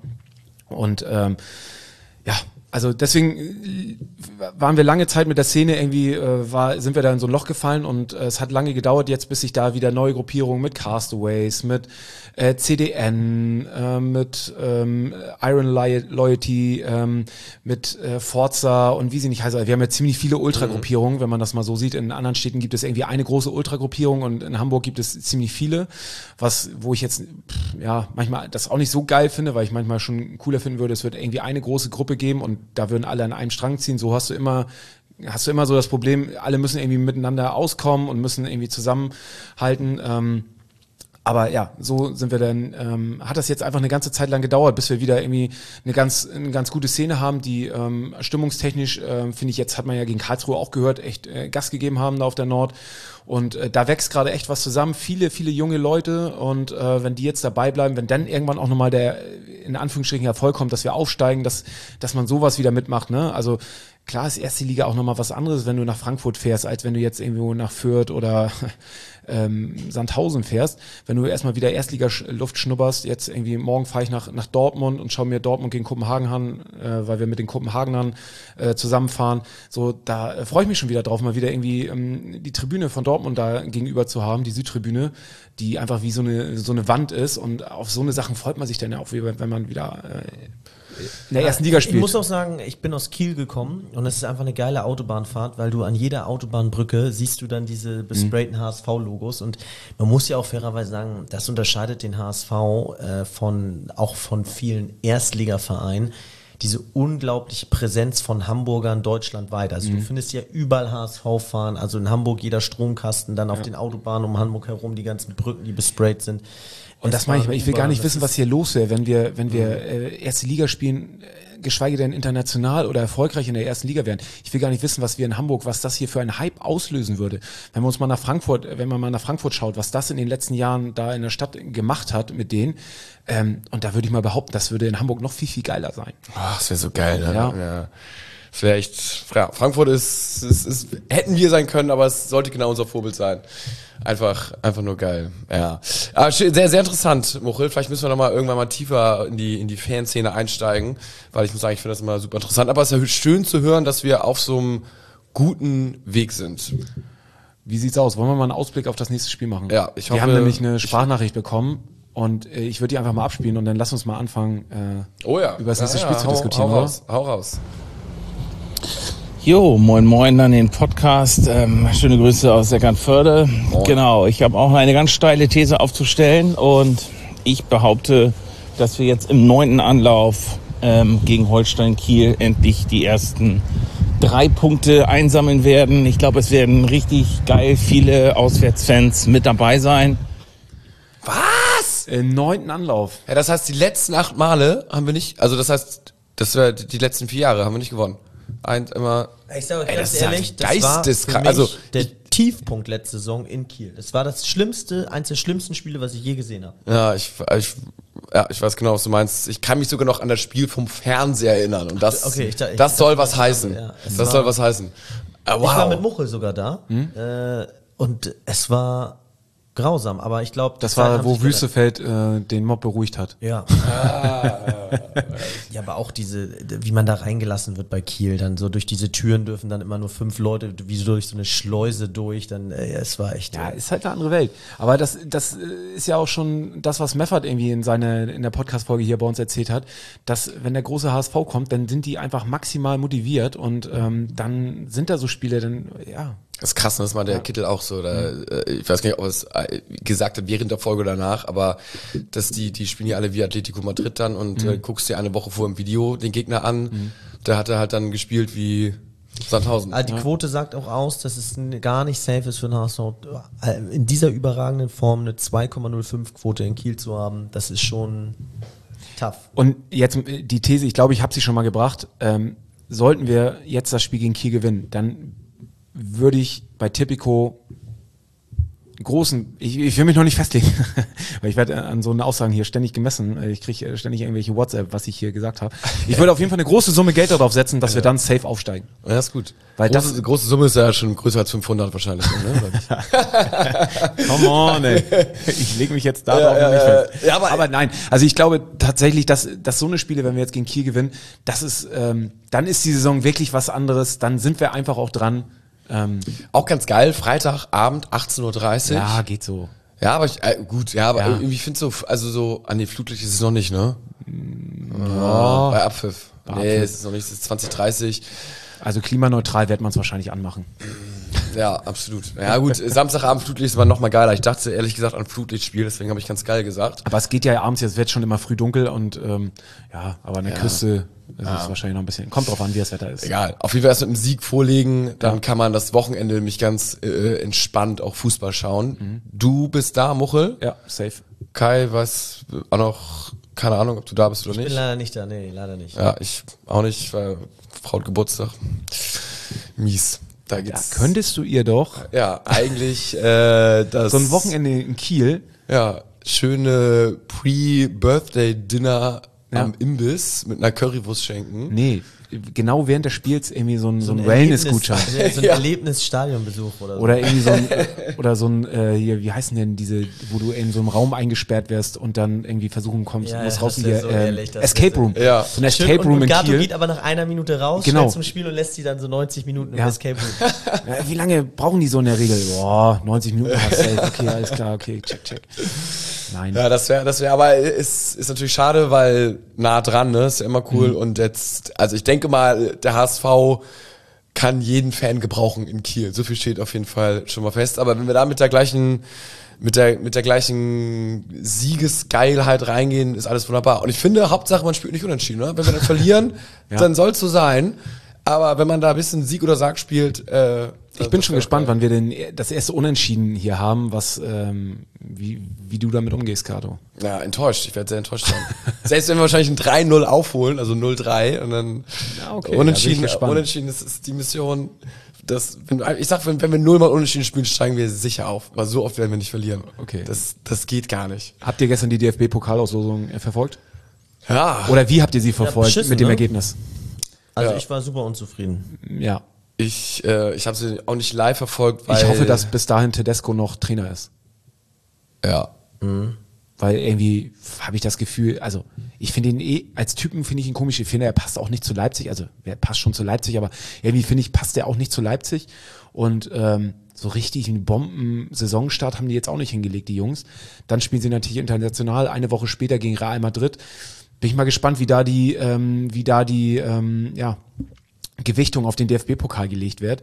[SPEAKER 1] Und ähm, ja, also deswegen äh, waren wir lange Zeit mit der Szene irgendwie, äh, war, sind wir da in so ein Loch gefallen und äh, es hat lange gedauert jetzt, bis sich da wieder neue Gruppierungen mit Castaways, mit äh, C D N, äh, mit ähm, Iron Loyalty, ähm, mit äh, Forza und wie sie nicht heißen. Wir haben ja ziemlich viele Ultragruppierungen, wenn man das mal so sieht. In anderen Städten gibt es irgendwie eine große Ultragruppierung und in Hamburg gibt es ziemlich viele, was, wo ich jetzt pff, ja manchmal das auch nicht so geil finde, weil ich manchmal schon cooler finden würde, es wird irgendwie eine große Gruppe geben und da würden alle an einem Strang ziehen. So hast du immer hast du immer so das Problem, alle müssen irgendwie miteinander auskommen und müssen irgendwie zusammenhalten. Ähm, Aber ja, so sind wir dann, ähm, hat das jetzt einfach eine ganze Zeit lang gedauert, bis wir wieder irgendwie eine ganz, eine ganz gute Szene haben, die ähm, stimmungstechnisch, äh, finde ich, jetzt hat man ja gegen Karlsruhe auch gehört, echt äh, Gas gegeben haben da auf der Nord. Und äh, da wächst gerade echt was zusammen, viele, viele junge Leute und äh, wenn die jetzt dabei bleiben, wenn dann irgendwann auch nochmal der, in Anführungsstrichen, Erfolg kommt, dass wir aufsteigen, dass, dass man sowas wieder mitmacht, ne? Also klar ist erste Liga auch nochmal was anderes, wenn du nach Frankfurt fährst, als wenn du jetzt irgendwo nach Fürth oder ähm, Sandhausen fährst. Wenn du erstmal wieder Erstliga-Luft schnupperst, jetzt irgendwie morgen fahre ich nach, nach Dortmund und schaue mir Dortmund gegen Kopenhagen an, äh, weil wir mit den Kopenhagenern äh, zusammenfahren. So, da äh, freue ich mich schon wieder drauf, mal wieder irgendwie ähm, die Tribüne von Dortmund da gegenüber zu haben, die Südtribüne, die einfach wie so eine, so eine Wand ist und auf so eine Sachen freut man sich dann ja auch, wenn man wieder äh, in der ersten Liga spielt.
[SPEAKER 3] Ich muss auch sagen, ich bin aus Kiel gekommen und es ist einfach eine geile Autobahnfahrt, weil du an jeder Autobahnbrücke siehst du dann diese besprayten H S V-Logos und man muss ja auch fairerweise sagen, das unterscheidet den H S V äh, von auch von vielen Erstligavereinen, diese unglaubliche Präsenz von Hamburgern deutschlandweit. Also mhm. du findest ja überall H S V fahren, also in Hamburg jeder Stromkasten, dann auf ja. den Autobahnen um Hamburg herum die ganzen Brücken, die besprayt sind.
[SPEAKER 1] Und das meine ich, weil ich will gar nicht wissen, was hier los wäre, wenn wir, wenn wir äh, erste Liga spielen, äh, geschweige denn international oder erfolgreich in der ersten Liga wären. Ich will gar nicht wissen, was wir in Hamburg, was das hier für einen Hype auslösen würde. Wenn wir uns mal nach Frankfurt, wenn man mal nach Frankfurt schaut, was das in den letzten Jahren da in der Stadt gemacht hat mit denen, ähm, und da würde ich mal behaupten, das würde in Hamburg noch viel, viel geiler sein.
[SPEAKER 2] Ach, das wäre so geil, ne?
[SPEAKER 1] Ja.
[SPEAKER 2] ja. Das wäre echt, ja, Frankfurt ist, ist, ist, hätten wir sein können, aber es sollte genau unser Vorbild sein. Einfach, einfach nur geil. Ja. Aber sehr, sehr interessant, Muchel. Vielleicht müssen wir nochmal irgendwann mal tiefer in die, in die Fanszene einsteigen, weil ich muss sagen, ich finde das immer super interessant. Aber es ist ja schön zu hören, dass wir auf so einem guten Weg sind.
[SPEAKER 1] Wie sieht's aus? Wollen wir mal einen Ausblick auf das nächste Spiel machen?
[SPEAKER 2] Ja, ich hoffe.
[SPEAKER 1] Wir haben nämlich eine Sprachnachricht bekommen und äh, ich würde die einfach mal abspielen und dann lass uns mal anfangen, äh,
[SPEAKER 2] oh ja.
[SPEAKER 1] über das nächste
[SPEAKER 2] ja,
[SPEAKER 1] Spiel
[SPEAKER 2] ja.
[SPEAKER 1] zu
[SPEAKER 2] hau,
[SPEAKER 1] diskutieren.
[SPEAKER 2] Hau
[SPEAKER 1] oder?
[SPEAKER 2] raus, hau raus.
[SPEAKER 5] Jo, moin moin an den Podcast. Ähm, schöne Grüße aus Eckernförde.
[SPEAKER 2] Moin.
[SPEAKER 5] Genau, ich habe auch eine ganz steile These aufzustellen und ich behaupte, dass wir jetzt im neunten Anlauf ähm, gegen Holstein Kiel endlich die ersten drei Punkte einsammeln werden. Ich glaube, es werden richtig geil viele Auswärtsfans mit dabei sein.
[SPEAKER 2] Was?
[SPEAKER 1] Im neunten Anlauf.
[SPEAKER 2] Ja, das heißt, die letzten acht Male haben wir nicht, also das heißt, das wäre die letzten vier Jahre haben wir nicht gewonnen. Eins immer.
[SPEAKER 3] Ich sage euch
[SPEAKER 2] Ey,
[SPEAKER 3] ganz
[SPEAKER 2] das ist ja
[SPEAKER 3] ehrlich, das war
[SPEAKER 2] geisteskrank.
[SPEAKER 3] für mich
[SPEAKER 2] Also,
[SPEAKER 3] der
[SPEAKER 2] ich-
[SPEAKER 3] Tiefpunkt letzte Saison in Kiel. Das war das schlimmste, eins der schlimmsten Spiele, was ich je gesehen habe.
[SPEAKER 2] Ja, ich, ich, ja, ich weiß genau, was du meinst. Ich kann mich sogar noch an das Spiel vom Fernseher erinnern. Und das,
[SPEAKER 3] Okay, ich da- ich-
[SPEAKER 2] das soll
[SPEAKER 3] das-
[SPEAKER 2] was heißen.
[SPEAKER 3] ja, es
[SPEAKER 2] das
[SPEAKER 3] war-
[SPEAKER 2] soll was heißen. Ah, wow.
[SPEAKER 3] Ich war mit Muchel sogar da äh, und es war Grausam, aber ich glaube...
[SPEAKER 1] Das war, wo Wüstefeld äh, den Mob beruhigt hat.
[SPEAKER 3] Ja. Ja, aber auch diese, wie man da reingelassen wird bei Kiel, dann so durch diese Türen dürfen dann immer nur fünf Leute, wie so durch so eine Schleuse durch, dann, ey, es war echt...
[SPEAKER 1] Ja,
[SPEAKER 3] äh,
[SPEAKER 1] ist halt eine andere Welt. Aber das, das ist ja auch schon das, was Meffert irgendwie in seine, in der Podcast-Folge hier bei uns erzählt hat, dass wenn der große H S V kommt, dann sind die einfach maximal motiviert und ähm, dann sind da so Spiele, dann, ja...
[SPEAKER 2] Das ist krass, das war der ja. Kittel auch so. Da, ich weiß gar nicht, ob er es gesagt hat während der Folge oder danach, aber dass die, die spielen ja alle wie Atletico Madrid dann und mhm. äh, guckst dir eine Woche vor im Video den Gegner an. Mhm. Der hat er halt dann gespielt wie Sandhausen.
[SPEAKER 3] Also die
[SPEAKER 1] ja.
[SPEAKER 3] Quote sagt auch aus, dass es gar nicht safe ist für den H S V, in dieser überragenden Form eine zwei Komma null fünf Quote in Kiel zu haben. Das ist schon tough.
[SPEAKER 1] Und jetzt die These, ich glaube, ich habe sie schon mal gebracht. Ähm, sollten wir jetzt das Spiel gegen Kiel gewinnen, dann würde ich bei Tipico großen, ich, ich will mich noch nicht festlegen, weil ich werde an so einen Aussagen hier ständig gemessen. Ich kriege ständig irgendwelche WhatsApp, was ich hier gesagt habe. Ich würde auf jeden Fall eine große Summe Geld darauf setzen, dass wir dann safe aufsteigen.
[SPEAKER 2] Ja, ist gut.
[SPEAKER 1] Weil
[SPEAKER 2] große,
[SPEAKER 1] das,
[SPEAKER 2] große Summe ist ja schon größer als fünfhundert wahrscheinlich. Ne?
[SPEAKER 1] Come on, ey. Ich lege mich jetzt darauf
[SPEAKER 2] ja,
[SPEAKER 1] nicht
[SPEAKER 2] ja,
[SPEAKER 1] fest.
[SPEAKER 2] ja, aber,
[SPEAKER 1] aber nein, also ich glaube tatsächlich, dass, dass so eine Spiele, wenn wir jetzt gegen Kiel gewinnen, das ist, ähm, dann ist die Saison wirklich was anderes. Dann sind wir einfach auch dran. Ähm,
[SPEAKER 2] auch ganz geil, Freitagabend, achtzehn Uhr dreißig.
[SPEAKER 1] Ja, geht so.
[SPEAKER 2] Ja, aber ich, äh, gut, ja, aber
[SPEAKER 1] Ja.
[SPEAKER 2] irgendwie finde so, also so, an die Flutlicht ist es noch nicht, ne?
[SPEAKER 1] Ja.
[SPEAKER 2] Bei Abpfiff.
[SPEAKER 1] Bei
[SPEAKER 2] Nee,
[SPEAKER 1] Abpfiff.
[SPEAKER 2] es ist noch nicht, es ist zwanzig dreißig.
[SPEAKER 1] Also klimaneutral wird man es wahrscheinlich anmachen.
[SPEAKER 2] Ja, absolut. Ja gut, Samstagabend Flutlicht ist aber noch mal geiler. Ich dachte ehrlich gesagt an Flutlichtspiel, deswegen habe ich ganz geil gesagt.
[SPEAKER 1] Aber es geht ja abends, jetzt wird schon immer früh dunkel und ähm, ja, aber an der
[SPEAKER 2] Ja.
[SPEAKER 1] Küste ist es wahrscheinlich noch ein bisschen, kommt drauf an, wie das Wetter ist.
[SPEAKER 2] Egal, auf jeden Fall erst mit einem Sieg vorlegen, dann kann man das Wochenende nämlich ganz äh, entspannt auch Fußball schauen.
[SPEAKER 1] Mhm.
[SPEAKER 2] Du bist da, Muchel.
[SPEAKER 1] Ja, safe.
[SPEAKER 2] Kai, weiß auch noch, keine Ahnung, ob du da bist oder
[SPEAKER 3] Ich bin
[SPEAKER 2] nicht.
[SPEAKER 3] leider nicht da, nee, leider nicht.
[SPEAKER 2] Ja, ich auch nicht, weil Frau hat Geburtstag. Mies. Da
[SPEAKER 1] Ja,
[SPEAKER 2] geht's.
[SPEAKER 1] könntest du ihr doch
[SPEAKER 2] Ja, eigentlich äh, das
[SPEAKER 1] so ein Wochenende in Kiel,
[SPEAKER 2] Ja, schöne Pre-Birthday-Dinner
[SPEAKER 1] Ja.
[SPEAKER 2] am Imbiss mit einer Currywurst schenken.
[SPEAKER 1] nee, genau während des Spiels irgendwie so ein, so ein
[SPEAKER 3] ein
[SPEAKER 1] Wellness-Gutschein.
[SPEAKER 3] Erlebnis- So ein
[SPEAKER 2] Ja.
[SPEAKER 3] Erlebnisstadionbesuch oder so.
[SPEAKER 1] Oder irgendwie so ein, oder so ein, äh, hier, wie heißen denn diese, wo du in so einem Raum eingesperrt wirst und dann irgendwie versuchen kommst,
[SPEAKER 3] Ja,
[SPEAKER 1] musst
[SPEAKER 3] ja,
[SPEAKER 1] raus
[SPEAKER 3] das
[SPEAKER 1] in
[SPEAKER 3] wär
[SPEAKER 1] die,
[SPEAKER 3] so
[SPEAKER 1] ähm,
[SPEAKER 3] ehrlich, das
[SPEAKER 1] Escape
[SPEAKER 3] wär so-
[SPEAKER 1] Room.
[SPEAKER 2] Ja.
[SPEAKER 1] So ein
[SPEAKER 3] Schön,
[SPEAKER 1] Escape
[SPEAKER 3] und,
[SPEAKER 1] Room
[SPEAKER 3] und
[SPEAKER 1] in
[SPEAKER 3] Gato
[SPEAKER 1] Kiel.
[SPEAKER 3] geht aber nach einer Minute raus,
[SPEAKER 1] Genau.
[SPEAKER 3] schnell zum Spiel und lässt sie dann so neunzig Minuten im
[SPEAKER 1] Ja.
[SPEAKER 3] Escape Room.
[SPEAKER 1] Ja, wie lange brauchen die so in der Regel? Boah, neunzig Minuten, ja, safe. Okay, alles klar, okay, check, check. Nein.
[SPEAKER 2] Ja, das wäre, das wäre, aber ist, ist natürlich schade, weil nah dran, ne, ist ja immer cool.
[SPEAKER 1] Mhm.
[SPEAKER 2] Und jetzt, also ich denke mal, der H S V kann jeden Fan gebrauchen in Kiel. So viel steht auf jeden Fall schon mal fest. Aber wenn wir da mit der gleichen, mit der, mit der gleichen Siegesgeilheit reingehen, ist alles wunderbar. Und ich finde, Hauptsache, man spielt nicht unentschieden, ne? Wenn wir dann verlieren,
[SPEAKER 1] Ja.
[SPEAKER 2] dann soll es so sein. Aber wenn man da ein bisschen Sieg oder Sarg spielt, äh,
[SPEAKER 1] Ich bin schon gespannt, wann wir denn das erste Unentschieden hier haben, was, ähm, wie, wie du damit umgehst, Kato.
[SPEAKER 2] Ja, enttäuscht. Ich werde sehr enttäuscht sein. Selbst wenn wir wahrscheinlich ein drei null aufholen, also null drei und dann
[SPEAKER 1] Ja, okay, da bin
[SPEAKER 2] unentschieden,
[SPEAKER 1] ich gespannt.
[SPEAKER 2] unentschieden ist, ist die Mission. Das, wenn, ich sag, wenn, wenn wir null mal unentschieden spielen, steigen wir sicher auf. Aber so oft werden wir nicht verlieren.
[SPEAKER 1] Okay.
[SPEAKER 2] Das, das geht gar nicht.
[SPEAKER 1] Habt ihr gestern die D F B-Pokalauslosung äh, verfolgt?
[SPEAKER 2] Ja.
[SPEAKER 1] Oder wie habt ihr sie verfolgt
[SPEAKER 3] beschissen,
[SPEAKER 1] mit dem
[SPEAKER 3] ne?
[SPEAKER 1] Ergebnis?
[SPEAKER 3] Also
[SPEAKER 2] Ja.
[SPEAKER 3] ich war super unzufrieden.
[SPEAKER 1] Ja.
[SPEAKER 2] Ich, äh, ich habe sie auch nicht live verfolgt, weil
[SPEAKER 1] Ich hoffe, dass bis dahin Tedesco noch Trainer ist.
[SPEAKER 2] ja.
[SPEAKER 1] Weil irgendwie habe ich das Gefühl, also ich finde ihn eh, als Typen finde ich ihn komisch, ich finde, er passt auch nicht zu Leipzig, also er passt schon zu Leipzig, aber irgendwie finde ich, passt er auch nicht zu Leipzig und ähm, so richtig einen Bomben-Saisonstart haben die jetzt auch nicht hingelegt, die Jungs. Dann spielen sie natürlich international, eine Woche später gegen Real Madrid. Bin ich mal gespannt, wie da die, ähm, wie da die, ähm, ja, Gewichtung auf den D F B-Pokal gelegt wird.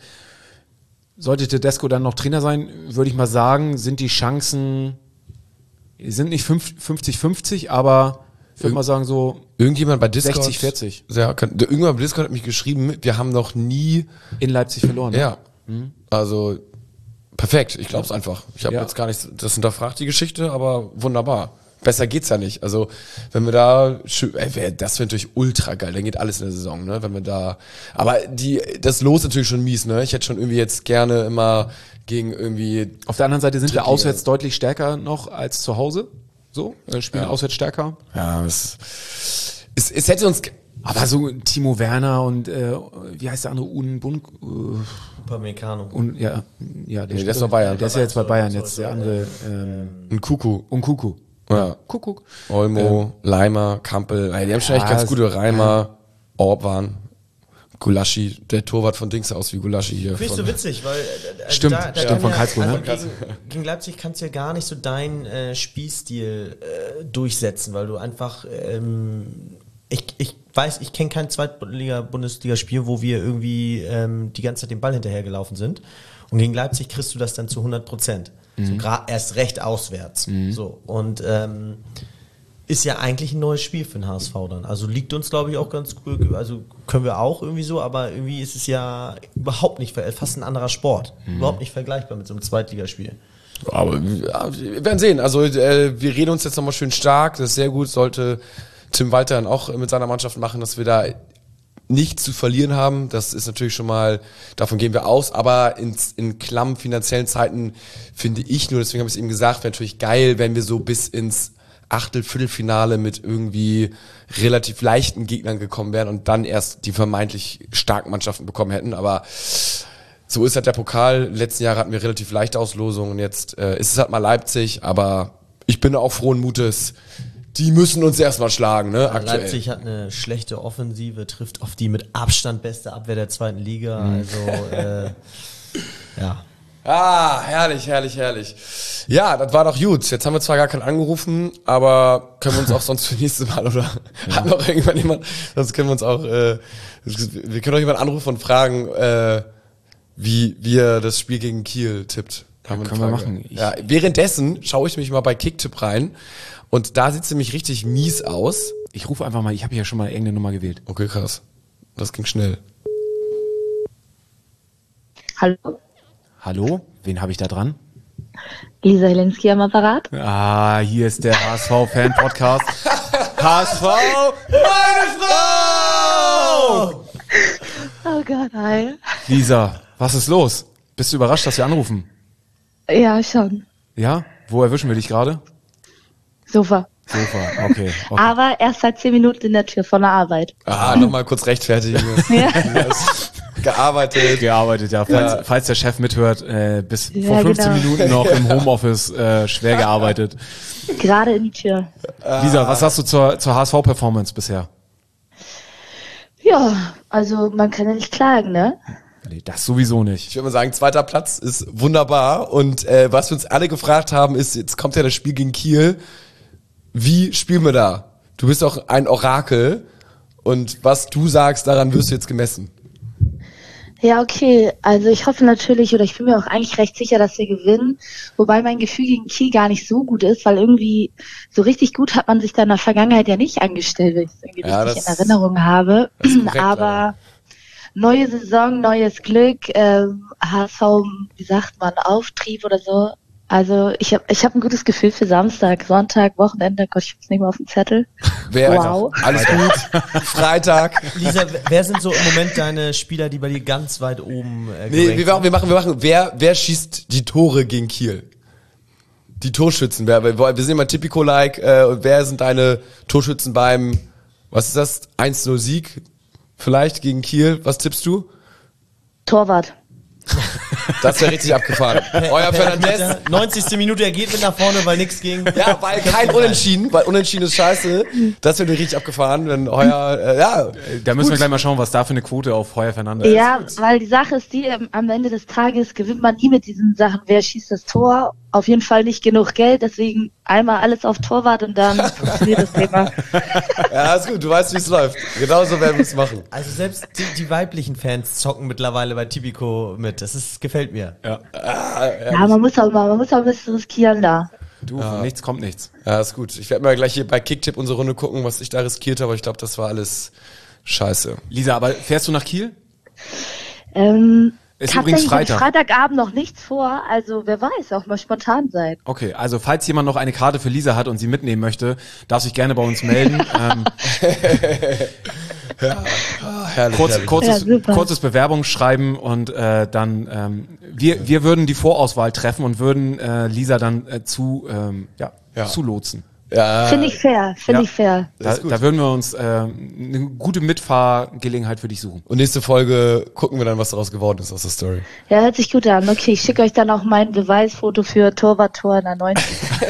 [SPEAKER 1] Sollte Tedesco dann noch Trainer sein, würde ich mal sagen, sind die Chancen, sind nicht fünfzig fünfzig, aber ich würde mal sagen so
[SPEAKER 2] Irgendjemand bei Discord.
[SPEAKER 1] sechzig vierzig.
[SPEAKER 2] Ja, kann, der, irgendjemand bei Discord hat mich geschrieben, wir haben noch nie.
[SPEAKER 1] in Leipzig verloren.
[SPEAKER 2] Ja. Also perfekt, ich glaube es einfach. Ich habe
[SPEAKER 1] Ja.
[SPEAKER 2] jetzt gar nicht das hinterfragt, die Geschichte, aber wunderbar. Besser geht's ja nicht. Also, wenn wir da, schön- ey, wär, das wäre natürlich ultra geil. Dann geht alles in der Saison, ne? Wenn wir da, aber die, das Los ist natürlich schon mies, ne? Ich hätte schon irgendwie jetzt gerne immer gegen irgendwie,
[SPEAKER 1] Auf der anderen Seite sind wir
[SPEAKER 2] Drittliga.
[SPEAKER 1] auswärts deutlich stärker noch als zu Hause. So, wir spielen auswärts stärker.
[SPEAKER 2] ja, es, es, es hätte uns,
[SPEAKER 1] Aber so Timo Werner und äh, wie heißt der andere Unbunk? Äh,
[SPEAKER 3] Upamecano.
[SPEAKER 1] Und ja, ja, der,
[SPEAKER 2] Nee, der ist bei Bayern.
[SPEAKER 1] Der ist ja jetzt bei Bayern, jetzt
[SPEAKER 3] sorry,
[SPEAKER 1] der andere ähm,
[SPEAKER 2] Ein Kuku.
[SPEAKER 1] Unkuku.
[SPEAKER 2] Ja.
[SPEAKER 1] Kuckuck.
[SPEAKER 2] Olmo, Leimer, Kampel. Ey, die haben schon echt
[SPEAKER 1] Ja,
[SPEAKER 2] ganz
[SPEAKER 1] es-
[SPEAKER 2] gute Reimer. Orban, Gulaschi. Der Torwart von Dings aus wie Gulaschi hier.
[SPEAKER 3] Finde ich
[SPEAKER 2] Von,
[SPEAKER 3] so witzig, weil äh, also
[SPEAKER 1] Stimmt,
[SPEAKER 3] da, da
[SPEAKER 1] stimmt,
[SPEAKER 3] kann
[SPEAKER 1] von
[SPEAKER 3] ja,
[SPEAKER 1] Karlsruhe,
[SPEAKER 3] also
[SPEAKER 1] ne?
[SPEAKER 3] gegen, gegen Leipzig kannst du ja gar nicht so deinen äh, Spielstil äh, durchsetzen, weil du einfach ähm, ich, ich weiß, ich kenne kein Zweitliga-Bundesliga-Spiel, wo wir irgendwie ähm, die ganze Zeit den Ball hinterhergelaufen sind. Und gegen Leipzig kriegst du das dann zu hundert Prozent. Mhm. So gra- erst recht auswärts. Mhm. So. Und ähm, ist ja eigentlich ein neues Spiel für den H S V dann. Also liegt uns, glaube ich, auch ganz gut. Also können wir auch irgendwie so, aber irgendwie ist es ja überhaupt nicht, fast ein anderer Sport. Mhm. Überhaupt nicht vergleichbar mit so einem Zweitligaspiel.
[SPEAKER 2] aber ja, wir werden sehen. Also äh, wir reden uns jetzt nochmal schön stark. Das ist sehr gut. Sollte Tim Walter dann auch mit seiner Mannschaft machen, dass wir da nichts zu verlieren haben. Das ist natürlich schon mal, davon gehen wir aus, aber in, in klammen finanziellen Zeiten finde ich nur, deswegen habe ich es eben gesagt, wäre natürlich geil, wenn wir so bis ins Achtel-, Viertelfinale mit irgendwie relativ leichten Gegnern gekommen wären und dann erst die vermeintlich starken Mannschaften bekommen hätten, aber so ist halt der Pokal. Letzten Jahre hatten wir relativ leichte Auslosungen und jetzt äh, ist es halt mal Leipzig, aber ich bin auch frohen Mutes. Die müssen uns erstmal schlagen, ne? Aktuell.
[SPEAKER 3] Leipzig hat eine schlechte Offensive, trifft auf die mit Abstand beste Abwehr der zweiten Liga. Also, äh, ja.
[SPEAKER 2] Ah, herrlich, herrlich, herrlich. Ja, das war doch gut. Jetzt haben wir zwar gar keinen angerufen, aber können wir uns auch sonst für nächstes Mal, oder ja. Hat noch irgendwann jemand, sonst können wir uns auch, äh, wir können auch jemanden anrufen und fragen, äh, wie, wie er das Spiel gegen Kiel tippt.
[SPEAKER 1] Ja, können wir machen. Ich
[SPEAKER 2] ja, währenddessen schaue ich mich mal bei Kicktipp rein und da sieht's nämlich richtig mies aus.
[SPEAKER 1] Ich rufe einfach mal, ich habe ja schon mal irgendeine Nummer gewählt.
[SPEAKER 2] Okay, krass. Das ging schnell.
[SPEAKER 6] Hallo,
[SPEAKER 1] Hallo? Wen habe ich da dran?
[SPEAKER 6] Lisa Helinski am Apparat.
[SPEAKER 1] Ah, hier ist der H S V-Fan-Podcast. H S V, meine Frau!
[SPEAKER 6] Oh Gott, hi.
[SPEAKER 1] Lisa, was ist los? Bist du überrascht, dass wir anrufen?
[SPEAKER 6] Ja, schon.
[SPEAKER 1] Ja? Wo erwischen wir dich gerade?
[SPEAKER 6] Sofa.
[SPEAKER 1] Sofa, okay. okay.
[SPEAKER 6] Aber erst seit zehn Minuten in der Tür von der Arbeit.
[SPEAKER 2] Ah, nochmal kurz rechtfertigen.
[SPEAKER 6] Ja.
[SPEAKER 2] Gearbeitet.
[SPEAKER 1] Gearbeitet, ja. Falls,
[SPEAKER 2] Ja.
[SPEAKER 1] falls der Chef mithört, äh, bis
[SPEAKER 6] Ja,
[SPEAKER 1] vor fünfzehn
[SPEAKER 6] genau.
[SPEAKER 1] Minuten noch im Homeoffice äh, schwer gearbeitet.
[SPEAKER 6] Gerade in die Tür.
[SPEAKER 1] Lisa, was hast du zur, zur H S V-Performance bisher?
[SPEAKER 6] Ja, also man kann ja nicht klagen, ne?
[SPEAKER 1] Nee, das sowieso nicht.
[SPEAKER 2] Ich würde mal sagen, zweiter Platz ist wunderbar. Und äh, was wir uns alle gefragt haben, ist, jetzt kommt ja das Spiel gegen Kiel. Wie spielen wir da? Du bist auch ein Orakel. Und was du sagst, daran wirst du jetzt gemessen.
[SPEAKER 6] Ja, okay. Also ich hoffe natürlich, oder ich bin mir auch eigentlich recht sicher, dass wir gewinnen. Wobei mein Gefühl gegen Kiel gar nicht so gut ist, weil irgendwie so richtig gut hat man sich da in der Vergangenheit ja nicht angestellt, wenn ich es irgendwie
[SPEAKER 2] Ja,
[SPEAKER 6] richtig
[SPEAKER 2] das-
[SPEAKER 6] in Erinnerung habe.
[SPEAKER 2] das ist korrekt,
[SPEAKER 6] Aber
[SPEAKER 2] leider.
[SPEAKER 6] neue Saison, neues Glück, ähm, H S V, wie sagt man, Auftrieb oder so. Also ich habe ich hab ein gutes Gefühl für Samstag, Sonntag, Wochenende. Gott, ich hab's nicht mehr auf dem Zettel.
[SPEAKER 2] Wer,
[SPEAKER 6] Wow.
[SPEAKER 2] Alles gut. Freitag.
[SPEAKER 3] Lisa, wer sind so im Moment deine Spieler, die bei dir ganz weit oben äh,
[SPEAKER 2] Nee,
[SPEAKER 3] gerankt
[SPEAKER 2] wir machen, wir machen, wir machen. Wer, wer schießt die Tore gegen Kiel? Die Torschützen. Wer, wir wir sind immer Tipico-like. Äh, wer sind deine Torschützen beim, was ist das? eins null Sieg? Vielleicht gegen Kiel. Was tippst du?
[SPEAKER 6] Torwart.
[SPEAKER 2] Das wäre richtig abgefahren. Euer Fernandez.
[SPEAKER 3] neunzigste Minute, er geht mit nach vorne, weil nichts ging.
[SPEAKER 2] Ja, weil kein Unentschieden, weil Unentschieden ist scheiße. Das wäre richtig abgefahren, wenn euer, äh, ja.
[SPEAKER 1] Da müssen wir gleich mal schauen, was da für eine Quote auf Heuer Fernandes ist.
[SPEAKER 6] Ja, weil die Sache ist die, ähm, am Ende des Tages gewinnt man nie mit diesen Sachen. Wer schießt das Tor? Auf jeden Fall nicht genug Geld, deswegen einmal alles auf Torwart und dann funktioniert das Thema.
[SPEAKER 2] Ja, ist gut, du weißt, wie es läuft. Genauso werden wir es machen.
[SPEAKER 3] Also selbst die, die weiblichen Fans zocken mittlerweile bei Tipico mit. Das ist, gefällt mir.
[SPEAKER 1] Ja.
[SPEAKER 6] Ja, man muss auch mal, man muss auch ein bisschen riskieren da.
[SPEAKER 1] Du, von nichts kommt nichts.
[SPEAKER 2] Ja, ist gut. Ich werde mal gleich hier bei Kicktipp unsere Runde gucken, was ich da riskiert habe, aber ich glaube, das war alles scheiße.
[SPEAKER 1] Lisa, aber fährst du nach Kiel?
[SPEAKER 6] Ähm,
[SPEAKER 1] Ist übrigens
[SPEAKER 6] tatsächlich
[SPEAKER 1] Freitag.
[SPEAKER 6] hab ich Freitagabend noch nichts vor, also wer weiß, auch mal spontan sein.
[SPEAKER 1] Okay, also falls jemand noch eine Karte für Lisa hat und sie mitnehmen möchte, darf sich gerne bei uns melden. ähm,
[SPEAKER 2] Herrlich,
[SPEAKER 1] kurz,
[SPEAKER 2] herrlich.
[SPEAKER 1] kurzes,
[SPEAKER 6] Ja, super.
[SPEAKER 1] kurzes Bewerbungsschreiben und äh, dann ähm, wir wir würden die Vorauswahl treffen und würden äh, Lisa dann äh, zu ähm, ja,
[SPEAKER 2] Ja.
[SPEAKER 1] zulotsen.
[SPEAKER 2] Ja,
[SPEAKER 6] Finde ich fair, finde
[SPEAKER 1] Ja.
[SPEAKER 6] ich fair.
[SPEAKER 1] Da,
[SPEAKER 2] ist gut.
[SPEAKER 1] da würden wir uns äh, eine gute Mitfahrgelegenheit für dich suchen.
[SPEAKER 2] Und nächste Folge gucken wir dann, was daraus geworden ist aus der Story.
[SPEAKER 6] Ja, hört sich gut an. Okay, ich schicke euch dann auch mein Beweisfoto für Torwart-Tor in der neunzig.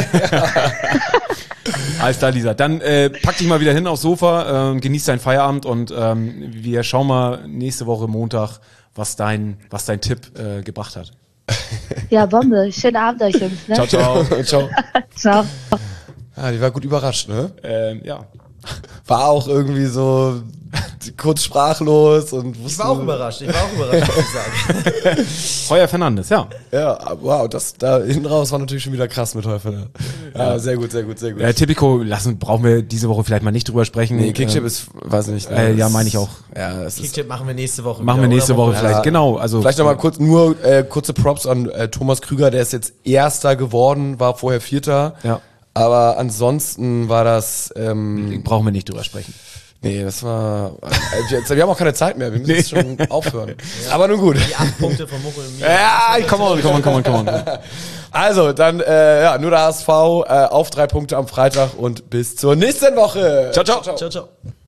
[SPEAKER 1] Alles klar, Lisa. Dann äh, pack dich mal wieder hin aufs Sofa, äh, genieß deinen Feierabend und ähm, wir schauen mal nächste Woche Montag, was dein, was dein Tipp äh, gebracht hat.
[SPEAKER 6] Ja, Bombe. Schönen Abend euch, Jungs. Ne?
[SPEAKER 1] Ciao, ciao.
[SPEAKER 2] Ciao.
[SPEAKER 6] Ciao.
[SPEAKER 2] Ah, die war gut überrascht, ne?
[SPEAKER 1] ähm, ja.
[SPEAKER 2] War auch irgendwie so kurz sprachlos und
[SPEAKER 3] Ich
[SPEAKER 2] wusste.
[SPEAKER 3] war auch überrascht, ich war auch überrascht, muss ich sagen.
[SPEAKER 1] Heuer Fernandes, ja.
[SPEAKER 2] Ja, wow, das da hinten raus war natürlich schon wieder krass mit Häufer. Ja, sehr gut, sehr gut, sehr gut.
[SPEAKER 1] Äh, Tipico, lassen, brauchen wir diese Woche vielleicht mal nicht drüber sprechen.
[SPEAKER 2] nee, Kickchip
[SPEAKER 1] äh,
[SPEAKER 2] ist, weiß ich nicht.
[SPEAKER 1] äh, ja,
[SPEAKER 2] das-
[SPEAKER 1] meine ich auch.
[SPEAKER 2] Ja, es ist.
[SPEAKER 3] Kicktipp machen wir nächste Woche
[SPEAKER 1] Machen wir
[SPEAKER 3] wieder,
[SPEAKER 1] nächste
[SPEAKER 3] oder?
[SPEAKER 1] Woche vielleicht.
[SPEAKER 2] Ja.
[SPEAKER 1] Genau, also
[SPEAKER 2] Vielleicht nochmal kurz, nur äh, kurze Props an äh, Thomas Krüger, der ist jetzt Erster geworden, war vorher Vierter.
[SPEAKER 1] Ja.
[SPEAKER 2] Aber ansonsten war das, ähm,
[SPEAKER 1] brauchen wir nicht drüber sprechen.
[SPEAKER 2] nee, das war, äh, jetzt, wir haben auch keine Zeit mehr, wir müssen jetzt schon aufhören. Aber nun gut.
[SPEAKER 3] Die acht Punkte von Muchel und mir.
[SPEAKER 2] Ja,
[SPEAKER 1] Come on, come on, come on, come on.
[SPEAKER 2] Also, dann, äh, ja, nur der H S V äh, auf drei Punkte am Freitag und bis zur nächsten Woche.
[SPEAKER 1] Ciao, ciao.
[SPEAKER 3] Ciao, ciao.